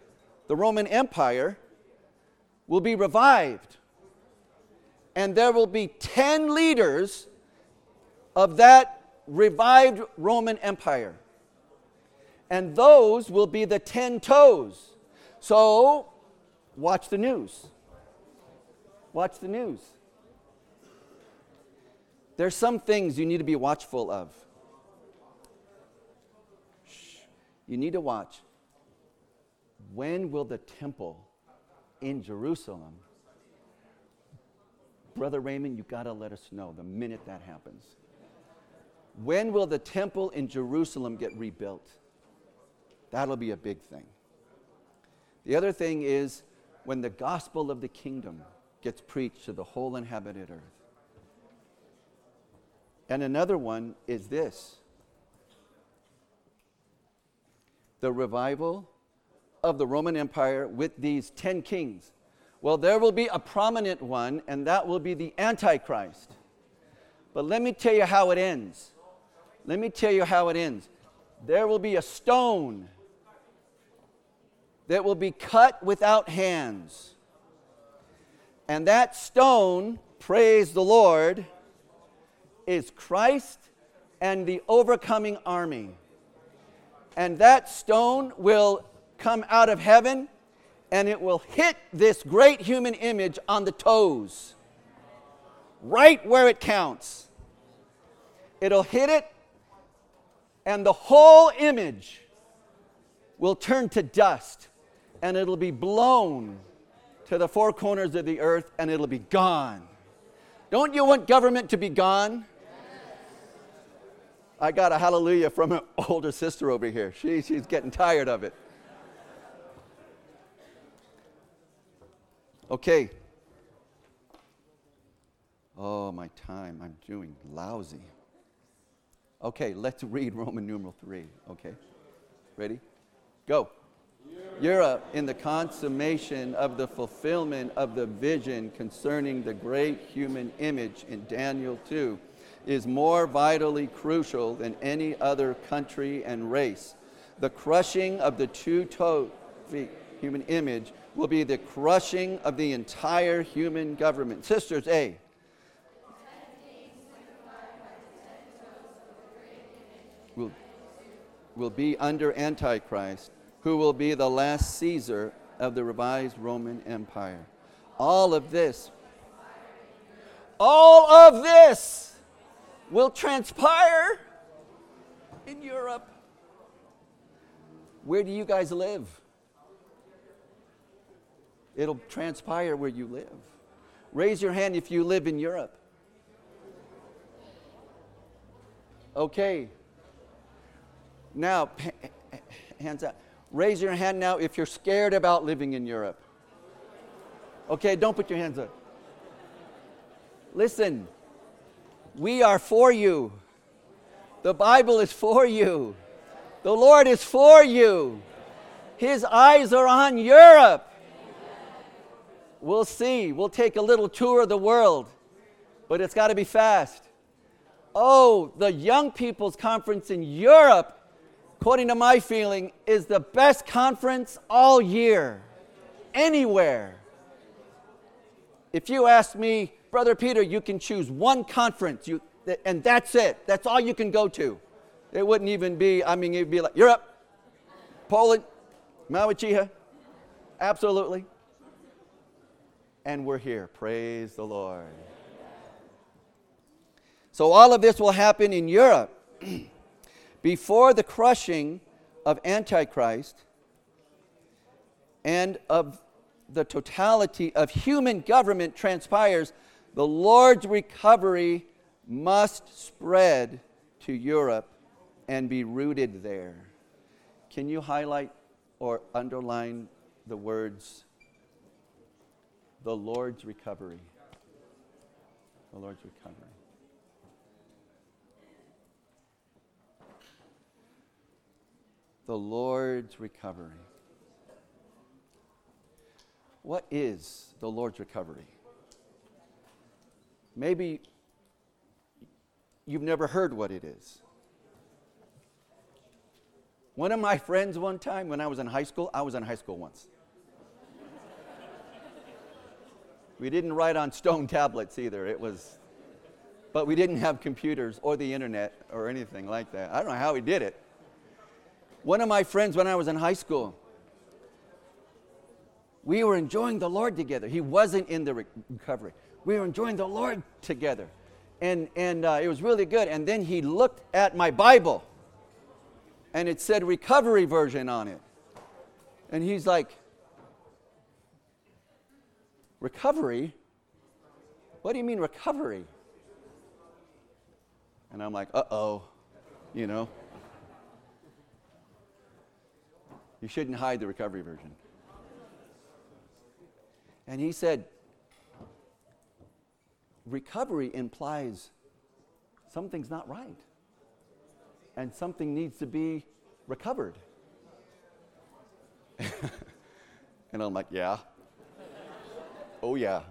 will be revived. And there will be 10 leaders of that revived Roman Empire. And those will be the 10 toes. So, watch the news. Watch the news. There's some things you need to be watchful of. You need to watch. When will the temple in Jerusalem? Brother Raymond, you got to let us know the minute that happens. When will the temple in Jerusalem get rebuilt? That'll be a big thing. The other thing is when the gospel of the kingdom gets preached to the whole inhabited earth. And another one is this: the revival of the Roman Empire with these 10 kings. Well, there will be a prominent one, and that will be the Antichrist. But let me tell you how it ends. There will be a stone that will be cut without hands. And that stone, praise the Lord, is Christ and the overcoming army. And that stone will come out of heaven, and it will hit this great human image on the toes, right where it counts. It'll hit it, and the whole image will turn to dust, and it'll be blown to the four corners of the earth, and it'll be gone. Don't you want government to be gone? I got a hallelujah from an older sister over here. She's getting tired of it. Okay. Oh, my time. I'm doing lousy. Okay, let's read Roman numeral 3. Okay. Ready? Go. Europe, in the consummation of the fulfillment of the vision concerning the great human image in Daniel 2, is more vitally crucial than any other country and race. The crushing of the two-toed human image will be the crushing of the entire human government. Sisters, A. Will be under Antichrist, who will be the last Caesar of the revised Roman Empire. All of this will transpire in Europe. Where do you guys live? It'll transpire where you live. Raise your hand if you live in Europe. Okay. Now, hands up. Raise your hand now if you're scared about living in Europe. Okay, don't put your hands up. Listen, we are for you. The Bible is for you. The Lord is for you. His eyes are on Europe. We'll see. We'll take a little tour of the world, but it's got to be fast. Oh, the Young People's Conference in Europe, according to my feeling, is the best conference all year, anywhere. If you ask me, Brother Peter, you can choose one conference, and that's it. That's all you can go to. It wouldn't even be, it'd be like Europe, Poland, Mawichiha, absolutely. And we're here. Praise the Lord. So all of this will happen in Europe. Before the crushing of Antichrist and of the totality of human government transpires, the Lord's recovery must spread to Europe and be rooted there. Can you highlight or underline the words, the Lord's recovery? The Lord's recovery. The Lord's recovery. What is the Lord's recovery? Maybe you've never heard what it is. One of my friends one time when I was in high school once. We didn't write on stone tablets either. But we didn't have computers or the internet or anything like that. I don't know how he did it. One of my friends when I was in high school, we were enjoying the Lord together. He wasn't in the recovery. We were enjoying the Lord together. And it was really good. And then he looked at my Bible, and it said recovery version on it. And he's like, recovery? What do you mean recovery? And I'm like, uh-oh, you know. You shouldn't hide the recovery version. And he said, recovery implies something's not right. And something needs to be recovered. And I'm like, yeah. Oh, yeah.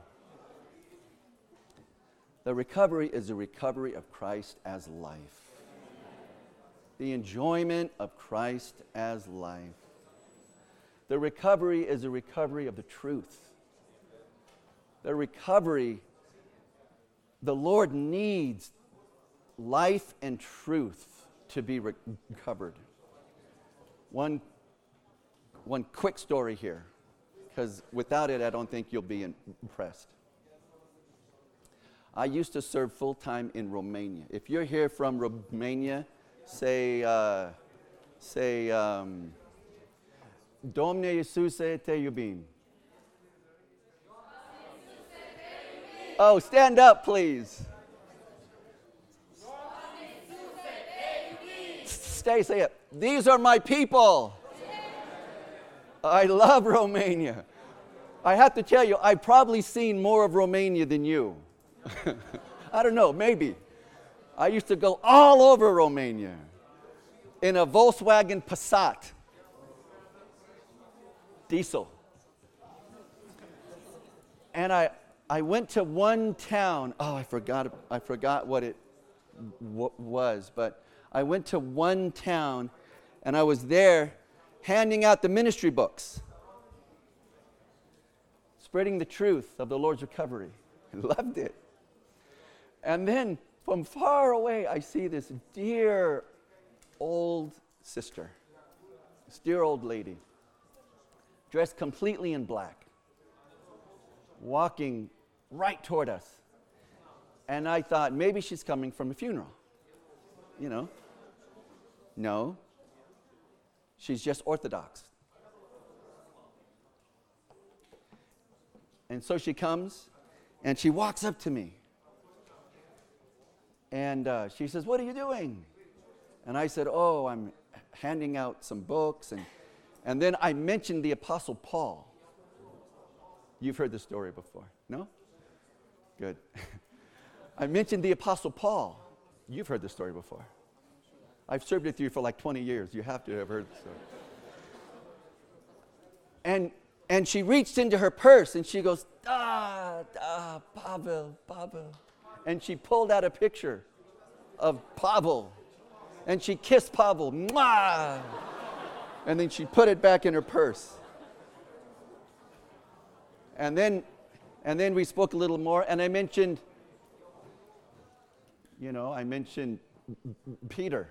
The recovery is a recovery of Christ as life. The enjoyment of Christ as life. The recovery is a recovery of the truth. The recovery, the Lord needs life and truth to be recovered. One quick story here, because without it, I don't think you'll be impressed. I used to serve full-time in Romania. If you're here from Romania, say, Doamne Iisuse, te iubim. Oh, stand up, please. Say it. These are my people. I love Romania. I have to tell you, I've probably seen more of Romania than you. I don't know, maybe. I used to go all over Romania in a Volkswagen Passat. Diesel. And I went to one town. Oh, I forgot what it was, but I went to one town, and I was there handing out the ministry books, spreading the truth of the Lord's recovery. I loved it. And then from far away, I see this dear old sister, this dear old lady, dressed completely in black, walking right toward us. And I thought, maybe she's coming from a funeral. You know. No. She's just Orthodox. And so she comes, and she walks up to me. And she says, "What are you doing?" And I said, "Oh, I'm handing out some books." And then I mentioned the Apostle Paul. You've heard this story before, no? Good. I mentioned the Apostle Paul. You've heard this story before. I've served with you for like 20 years. You have to have heard the story. And she reached into her purse and she goes, Pavel. And she pulled out a picture of Pavel. And she kissed Pavel. Mwah! And then she put it back in her purse. And then we spoke a little more, and I mentioned Peter.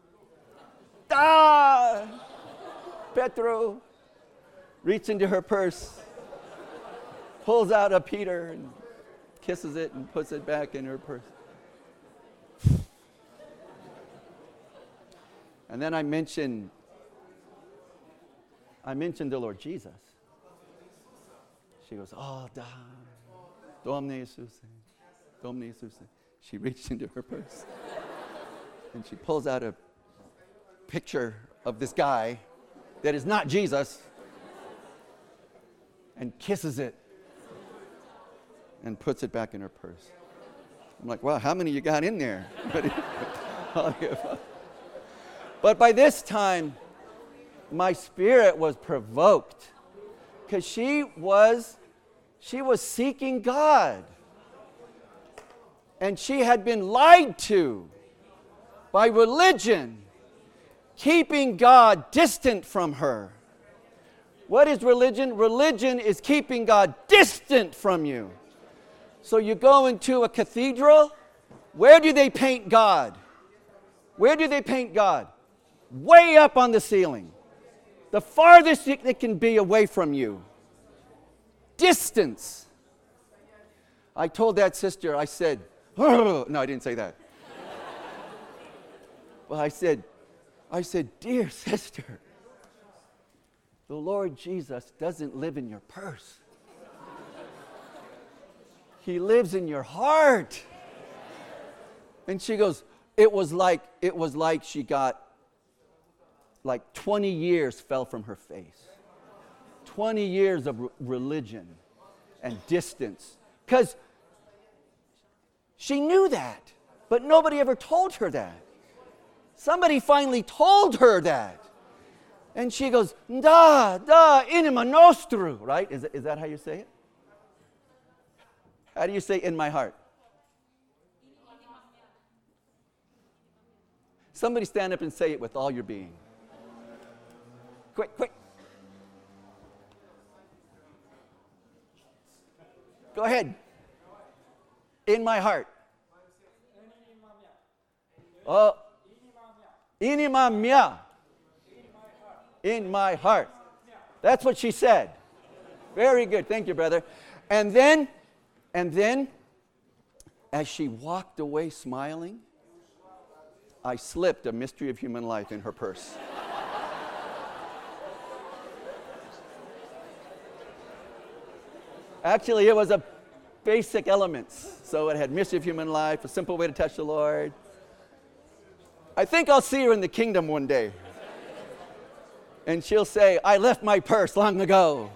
Petro reached into her purse, pulls out a Peter and kisses it and puts it back in her purse. And then I mentioned the Lord Jesus. She goes, Doamne Iisuse, Doamne Iisuse. She reached into her purse and she pulls out a picture of this guy that is not Jesus and kisses it and puts it back in her purse. I'm like, wow, how many you got in there? But by this time, my spirit was provoked because she was seeking God. And she had been lied to by religion, keeping God distant from her. What is religion? Religion is keeping God distant from you. So you go into a cathedral, where do they paint God? Where do they paint God? Way up on the ceiling. The farthest it can be away from you. Distance. I told that sister, I said, no, I didn't say that. Well, I said, dear sister, the Lord Jesus doesn't live in your purse. He lives in your heart. And she goes, it was like she got, like 20 years fell from her face. 20 years of religion and distance. Because she knew that, but nobody ever told her that. Somebody finally told her that. And she goes, inima nostru, right? Is that how you say it? How do you say in my heart? Somebody stand up and say it with all your being. Quick. Go ahead. In my heart. Oh. Inimamya. In my heart. That's what she said. Very good. Thank you, brother. And then, as she walked away smiling, I slipped a Mystery of Human Life in her purse. Actually, it was a basic elements. So it had Mystery of Human Life, a simple way to touch the Lord. I think I'll see her in the kingdom one day. And she'll say, I left my purse long ago.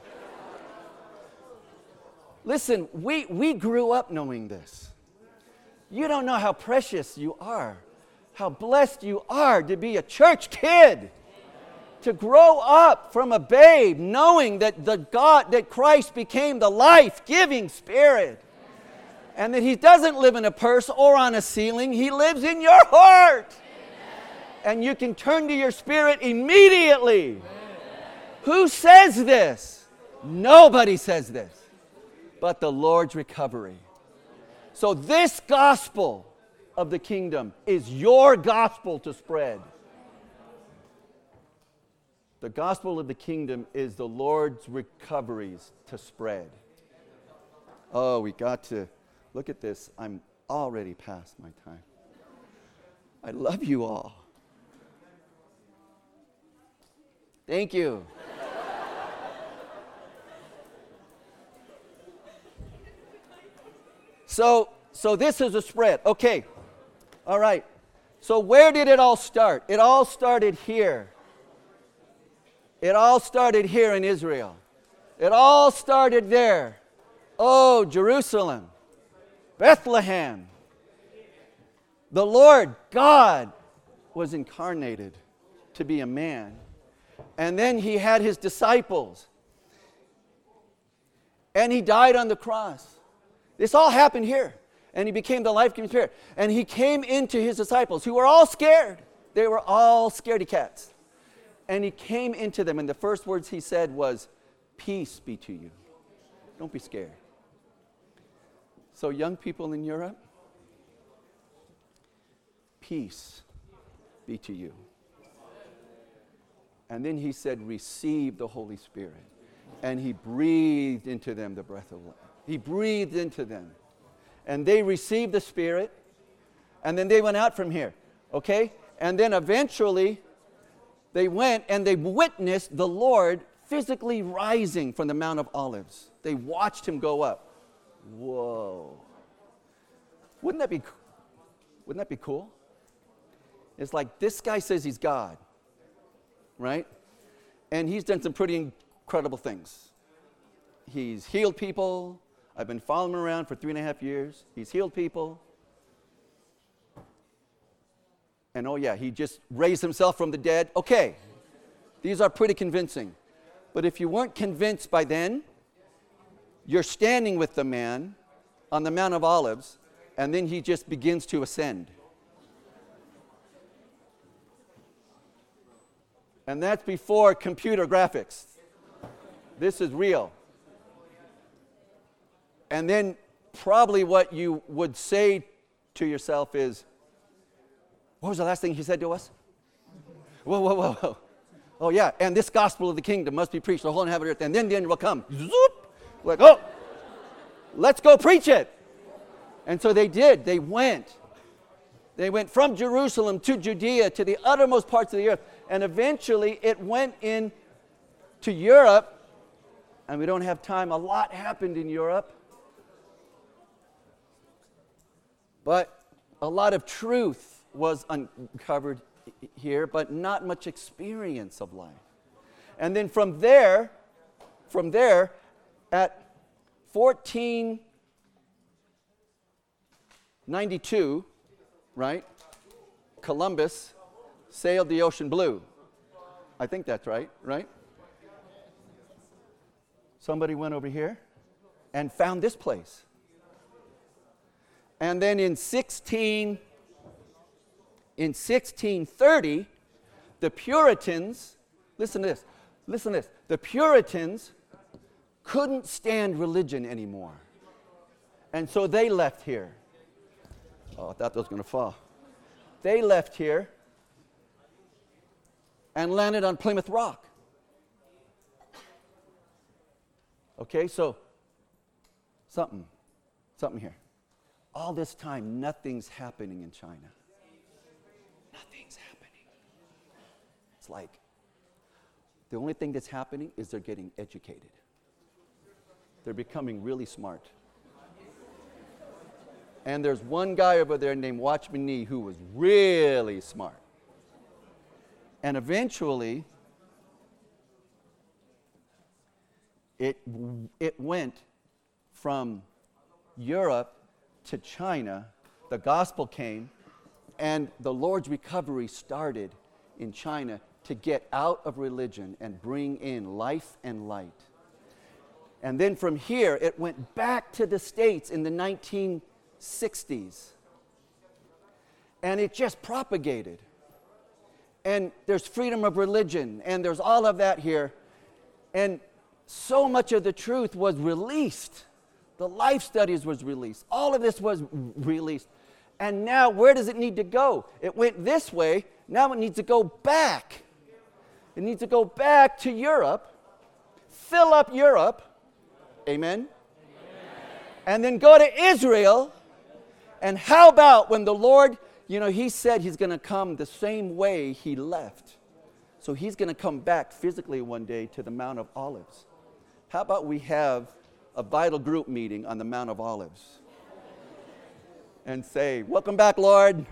Listen, we grew up knowing this. You don't know how precious you are, how blessed you are to be a church kid, to grow up from a babe knowing that that Christ became the life-giving Spirit, and that He doesn't live in a purse or on a ceiling. He lives in your heart. And you can turn to your spirit immediately. Who says this? Nobody says this but the Lord's recovery. So this gospel of the kingdom is your gospel to spread. The gospel of the kingdom is the Lord's recoveries to spread. Oh, we got to look at this. I'm already past my time. I love you all. Thank you. So this is a spread. Okay. All right. So where did it all start? It all started here. It all started here in Israel. It all started there. Oh, Jerusalem, Bethlehem. The Lord God was incarnated to be a man. And then He had His disciples. And He died on the cross. This all happened here. And He became the life-giving Spirit. And He came into His disciples, who were all scared. They were all scaredy cats. And He came into them, and the first words He said was, peace be to you. Don't be scared. So young people in Europe, peace be to you. And then He said, receive the Holy Spirit. And He breathed into them the breath of life. He breathed into them. And they received the Spirit. And then they went out from here. Okay? And then eventually, they went and they witnessed the Lord physically rising from the Mount of Olives. They watched Him go up. Whoa. Wouldn't that be cool? It's like this guy says he's God. Right? And He's done some pretty incredible things. He's healed people. I've been following Him around for 3.5 years. He's healed people. And oh yeah, He just raised Himself from the dead. Okay, these are pretty convincing. But if you weren't convinced by then, you're standing with the man on the Mount of Olives, and then He just begins to ascend. And that's before computer graphics. This is real. And then probably what you would say to yourself is, what was the last thing He said to us? Whoa. Oh yeah, and this gospel of the kingdom must be preached to the whole inhabited earth, and then the end will come. Zoop! Like, oh, let's go preach it. And so they did. They went. They went from Jerusalem to Judea to the uttermost parts of the earth. And eventually it went in to Europe. And we don't have time. A lot happened in Europe. But a lot of truth was uncovered here, but not much experience of life. And then from there, at 1492, right, Columbus sailed the ocean blue. I think that's right? Somebody went over here and found this place. And then in 1630, the Puritans, listen to this, the Puritans couldn't stand religion anymore. And so they left here. Oh, I thought that was going to fall. They left here and landed on Plymouth Rock. Okay, so something here. All this time, nothing's happening in China. Nothing's happening. It's like the only thing that's happening is they're getting educated. They're becoming really smart. And there's one guy over there named Watchman Nee who was really smart. And eventually, it went from Europe to China. The gospel came, and the Lord's recovery started in China to get out of religion and bring in life and light. And then from here, it went back to the States in the 1960s. And it just propagated. And there's freedom of religion, and there's all of that here. And so much of the truth was released. The life studies was released. All of this was released. And now, where does it need to go? It went this way. Now it needs to go back. It needs to go back to Europe, fill up Europe, amen? And then go to Israel. And how about when the Lord, he said he's going to come the same way he left. So he's going to come back physically one day to the Mount of Olives. How about we have a vital group meeting on the Mount of Olives and say, welcome back, Lord.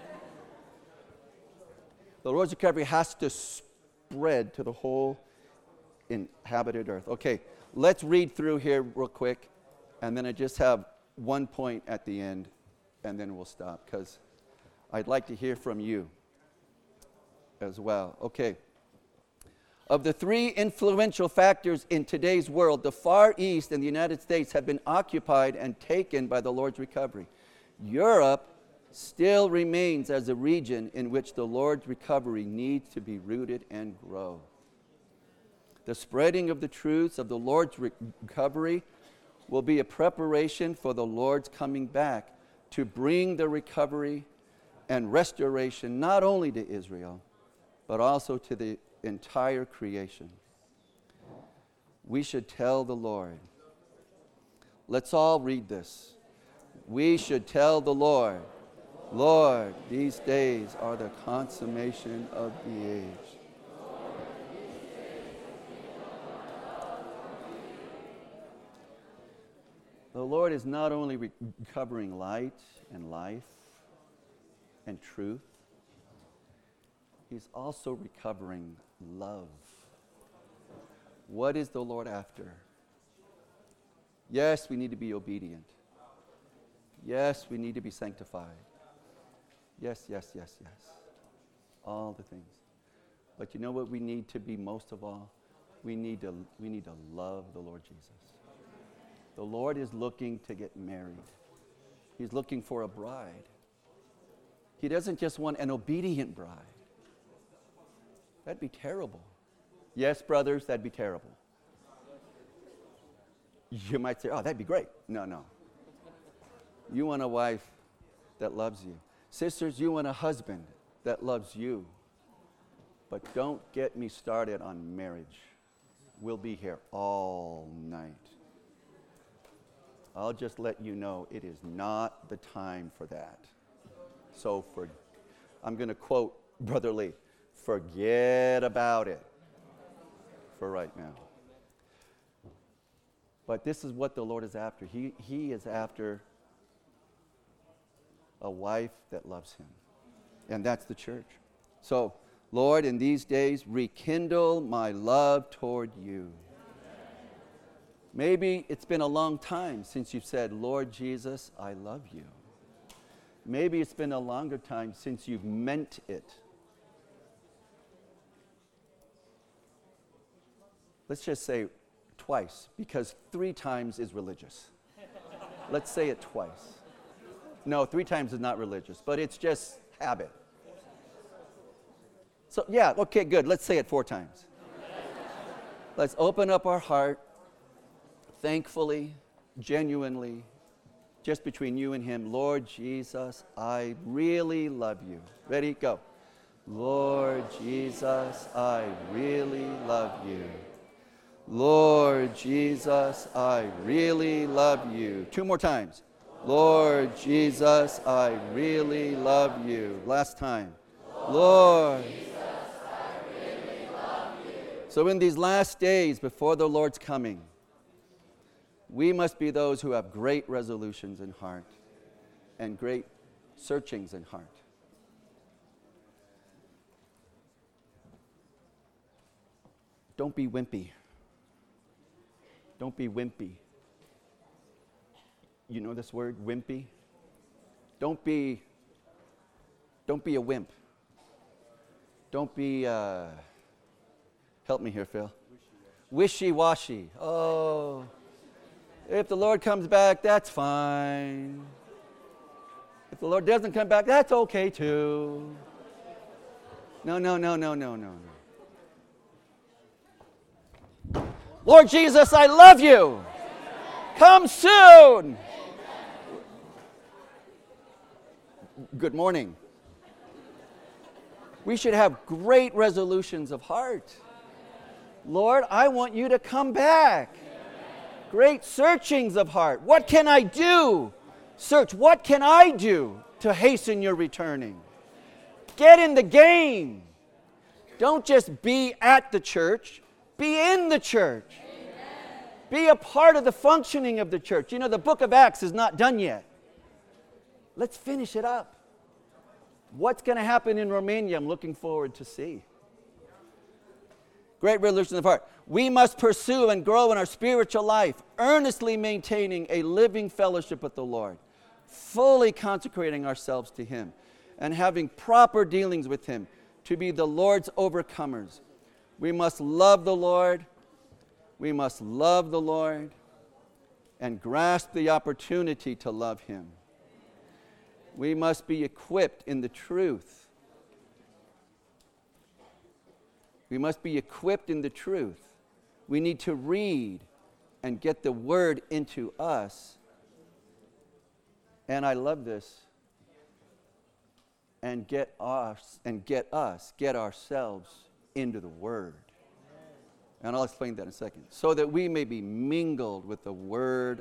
The Lord's recovery has to spread to the whole inhabited earth. Okay, let's read through here real quick, and then I just have one point at the end, and then we'll stop, because I'd like to hear from you as well. Okay. Of the three influential factors in today's world, the Far East and the United States have been occupied and taken by the Lord's recovery. Europe still remains as a region in which the Lord's recovery needs to be rooted and grow. The spreading of the truths of the Lord's recovery will be a preparation for the Lord's coming back to bring the recovery and restoration not only to Israel, but also to the entire creation. We should tell the Lord. Let's all read this. We should tell the Lord, Lord, these days are the consummation of the age. The Lord is not only recovering light and life and truth, He's also recovering love. What is the Lord after? Yes, we need to be obedient. Yes, we need to be sanctified. Yes. All the things. But you know what we need to be most of all? We need to love the Lord Jesus. The Lord is looking to get married. He's looking for a bride. He doesn't just want an obedient bride. That'd be terrible. Yes, brothers, that'd be terrible. You might say, oh, that'd be great. No. You want a wife that loves you. Sisters, you want a husband that loves you. But don't get me started on marriage. We'll be here all night. I'll just let you know it is not the time for that. So I'm going to quote Brother Lee, forget about it for right now. But this is what the Lord is after. He is after a wife that loves Him. And that's the church. So, Lord, in these days, rekindle my love toward you. Maybe it's been a long time since you've said, Lord Jesus, I love you. Maybe it's been a longer time since you've meant it. Let's just say twice, because 3 times is religious. Let's say it twice. No, 3 times is not religious, but it's just habit. So, yeah, okay, good. Let's say it 4 times. Let's open up our heart, thankfully, genuinely, just between you and him. Lord Jesus, I really love you. Ready? Go. Lord Jesus, I really love you. Lord Jesus, I really love you. 2 more times. Lord Jesus, I really love you. Last time. Lord Jesus, I really love you. So in these last days before the Lord's coming, we must be those who have great resolutions in heart and great searchings in heart. Don't be wimpy. Don't be wimpy. You know this word, wimpy? Don't be a wimp. Don't be, help me here, Phil. Wishy-washy. Oh, if the Lord comes back, that's fine. If the Lord doesn't come back, that's okay too. No. Lord Jesus, I love you. Come soon. Good morning. We should have great resolutions of heart. Lord, I want you to come back. Great searchings of heart. What can I do? Search, what can I do to hasten your returning? Get in the game. Don't just be at the church. Be in the church. Amen. Be a part of the functioning of the church. You know, the book of Acts is not done yet. Let's finish it up. What's going to happen in Romania, I'm looking forward to see. Great resolution of heart. We must pursue and grow in our spiritual life, earnestly maintaining a living fellowship with the Lord, fully consecrating ourselves to Him, and having proper dealings with Him to be the Lord's overcomers. We must love the Lord. We must love the Lord and grasp the opportunity to love Him. We must be equipped in the truth. We must be equipped in the truth. We need to read and get the Word into us. And I love this. And get ourselves into the Word. And I'll explain that in a second. So that we may be mingled with the Word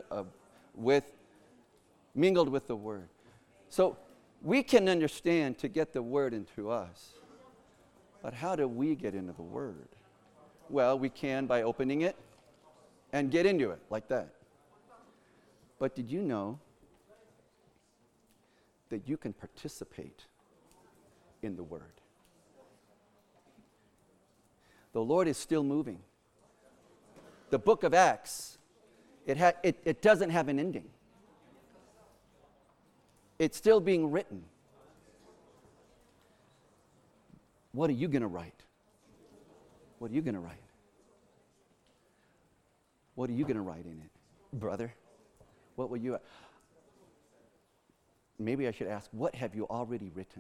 mingled with the Word. So we can understand to get the Word into us. But how do we get into the Word? Well, we can by opening it and get into it like that. But did you know that you can participate in the Word? The Lord is still moving. The book of Acts, it doesn't have an ending. It's still being written. What are you going to write? What are you going to write? What are you going to write in it? Brother, what will you... Maybe I should ask, what have you already written?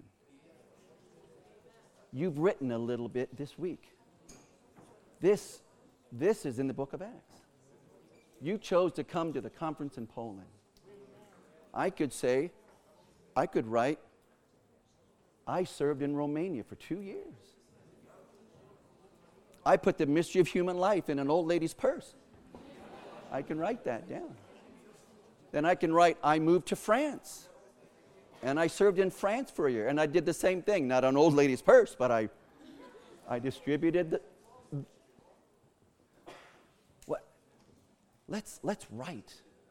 You've written a little bit this week. This is in the book of Acts. You chose to come to the conference in Poland. I could write, I served in Romania for 2 years. I put the mystery of human life in an old lady's purse. I can write that down. Then I can write, I moved to France. And I served in France for a year. And I did the same thing, not an old lady's purse, but I distributed the... Let's write.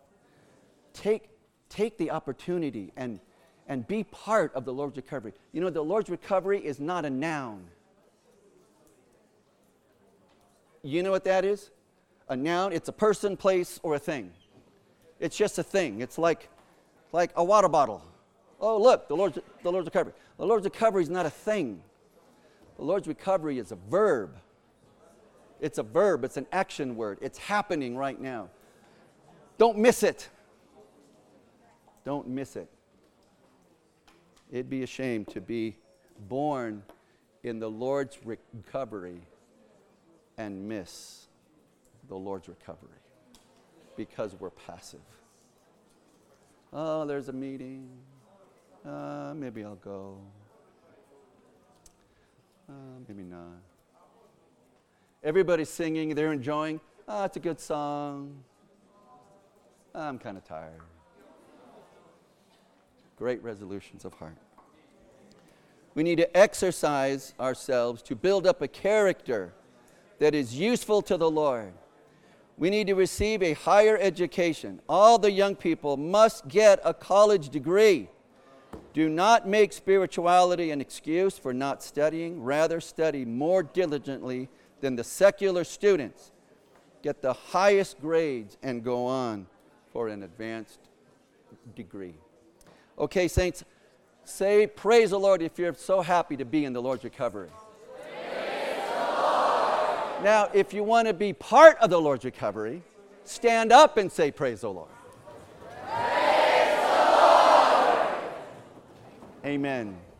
Take the opportunity and be part of the Lord's recovery. You know, the Lord's recovery is not a noun. You know what that is? A noun, it's a person, place, or a thing. It's just a thing. It's like a water bottle. Oh, look, the Lord's recovery. The Lord's recovery is not a thing. The Lord's recovery is a verb. It's a verb. It's an action word. It's happening right now. Don't miss it. Don't miss it. It'd be a shame to be born in the Lord's recovery and miss the Lord's recovery because we're passive. Oh, there's a meeting. Maybe I'll go. Maybe not. Everybody's singing, they're enjoying. It's a good song. I'm kind of tired. Great resolutions of heart. We need to exercise ourselves to build up a character that is useful to the Lord. We need to receive a higher education. All the young people must get a college degree. Do not make spirituality an excuse for not studying. Rather, study more diligently than the secular students. Get the highest grades and go on for an advanced degree. Okay, saints, say praise the Lord if you're so happy to be in the Lord's recovery. Praise the Lord. Now, if you want to be part of the Lord's recovery, stand up and say praise the Lord. Praise the Lord. Amen.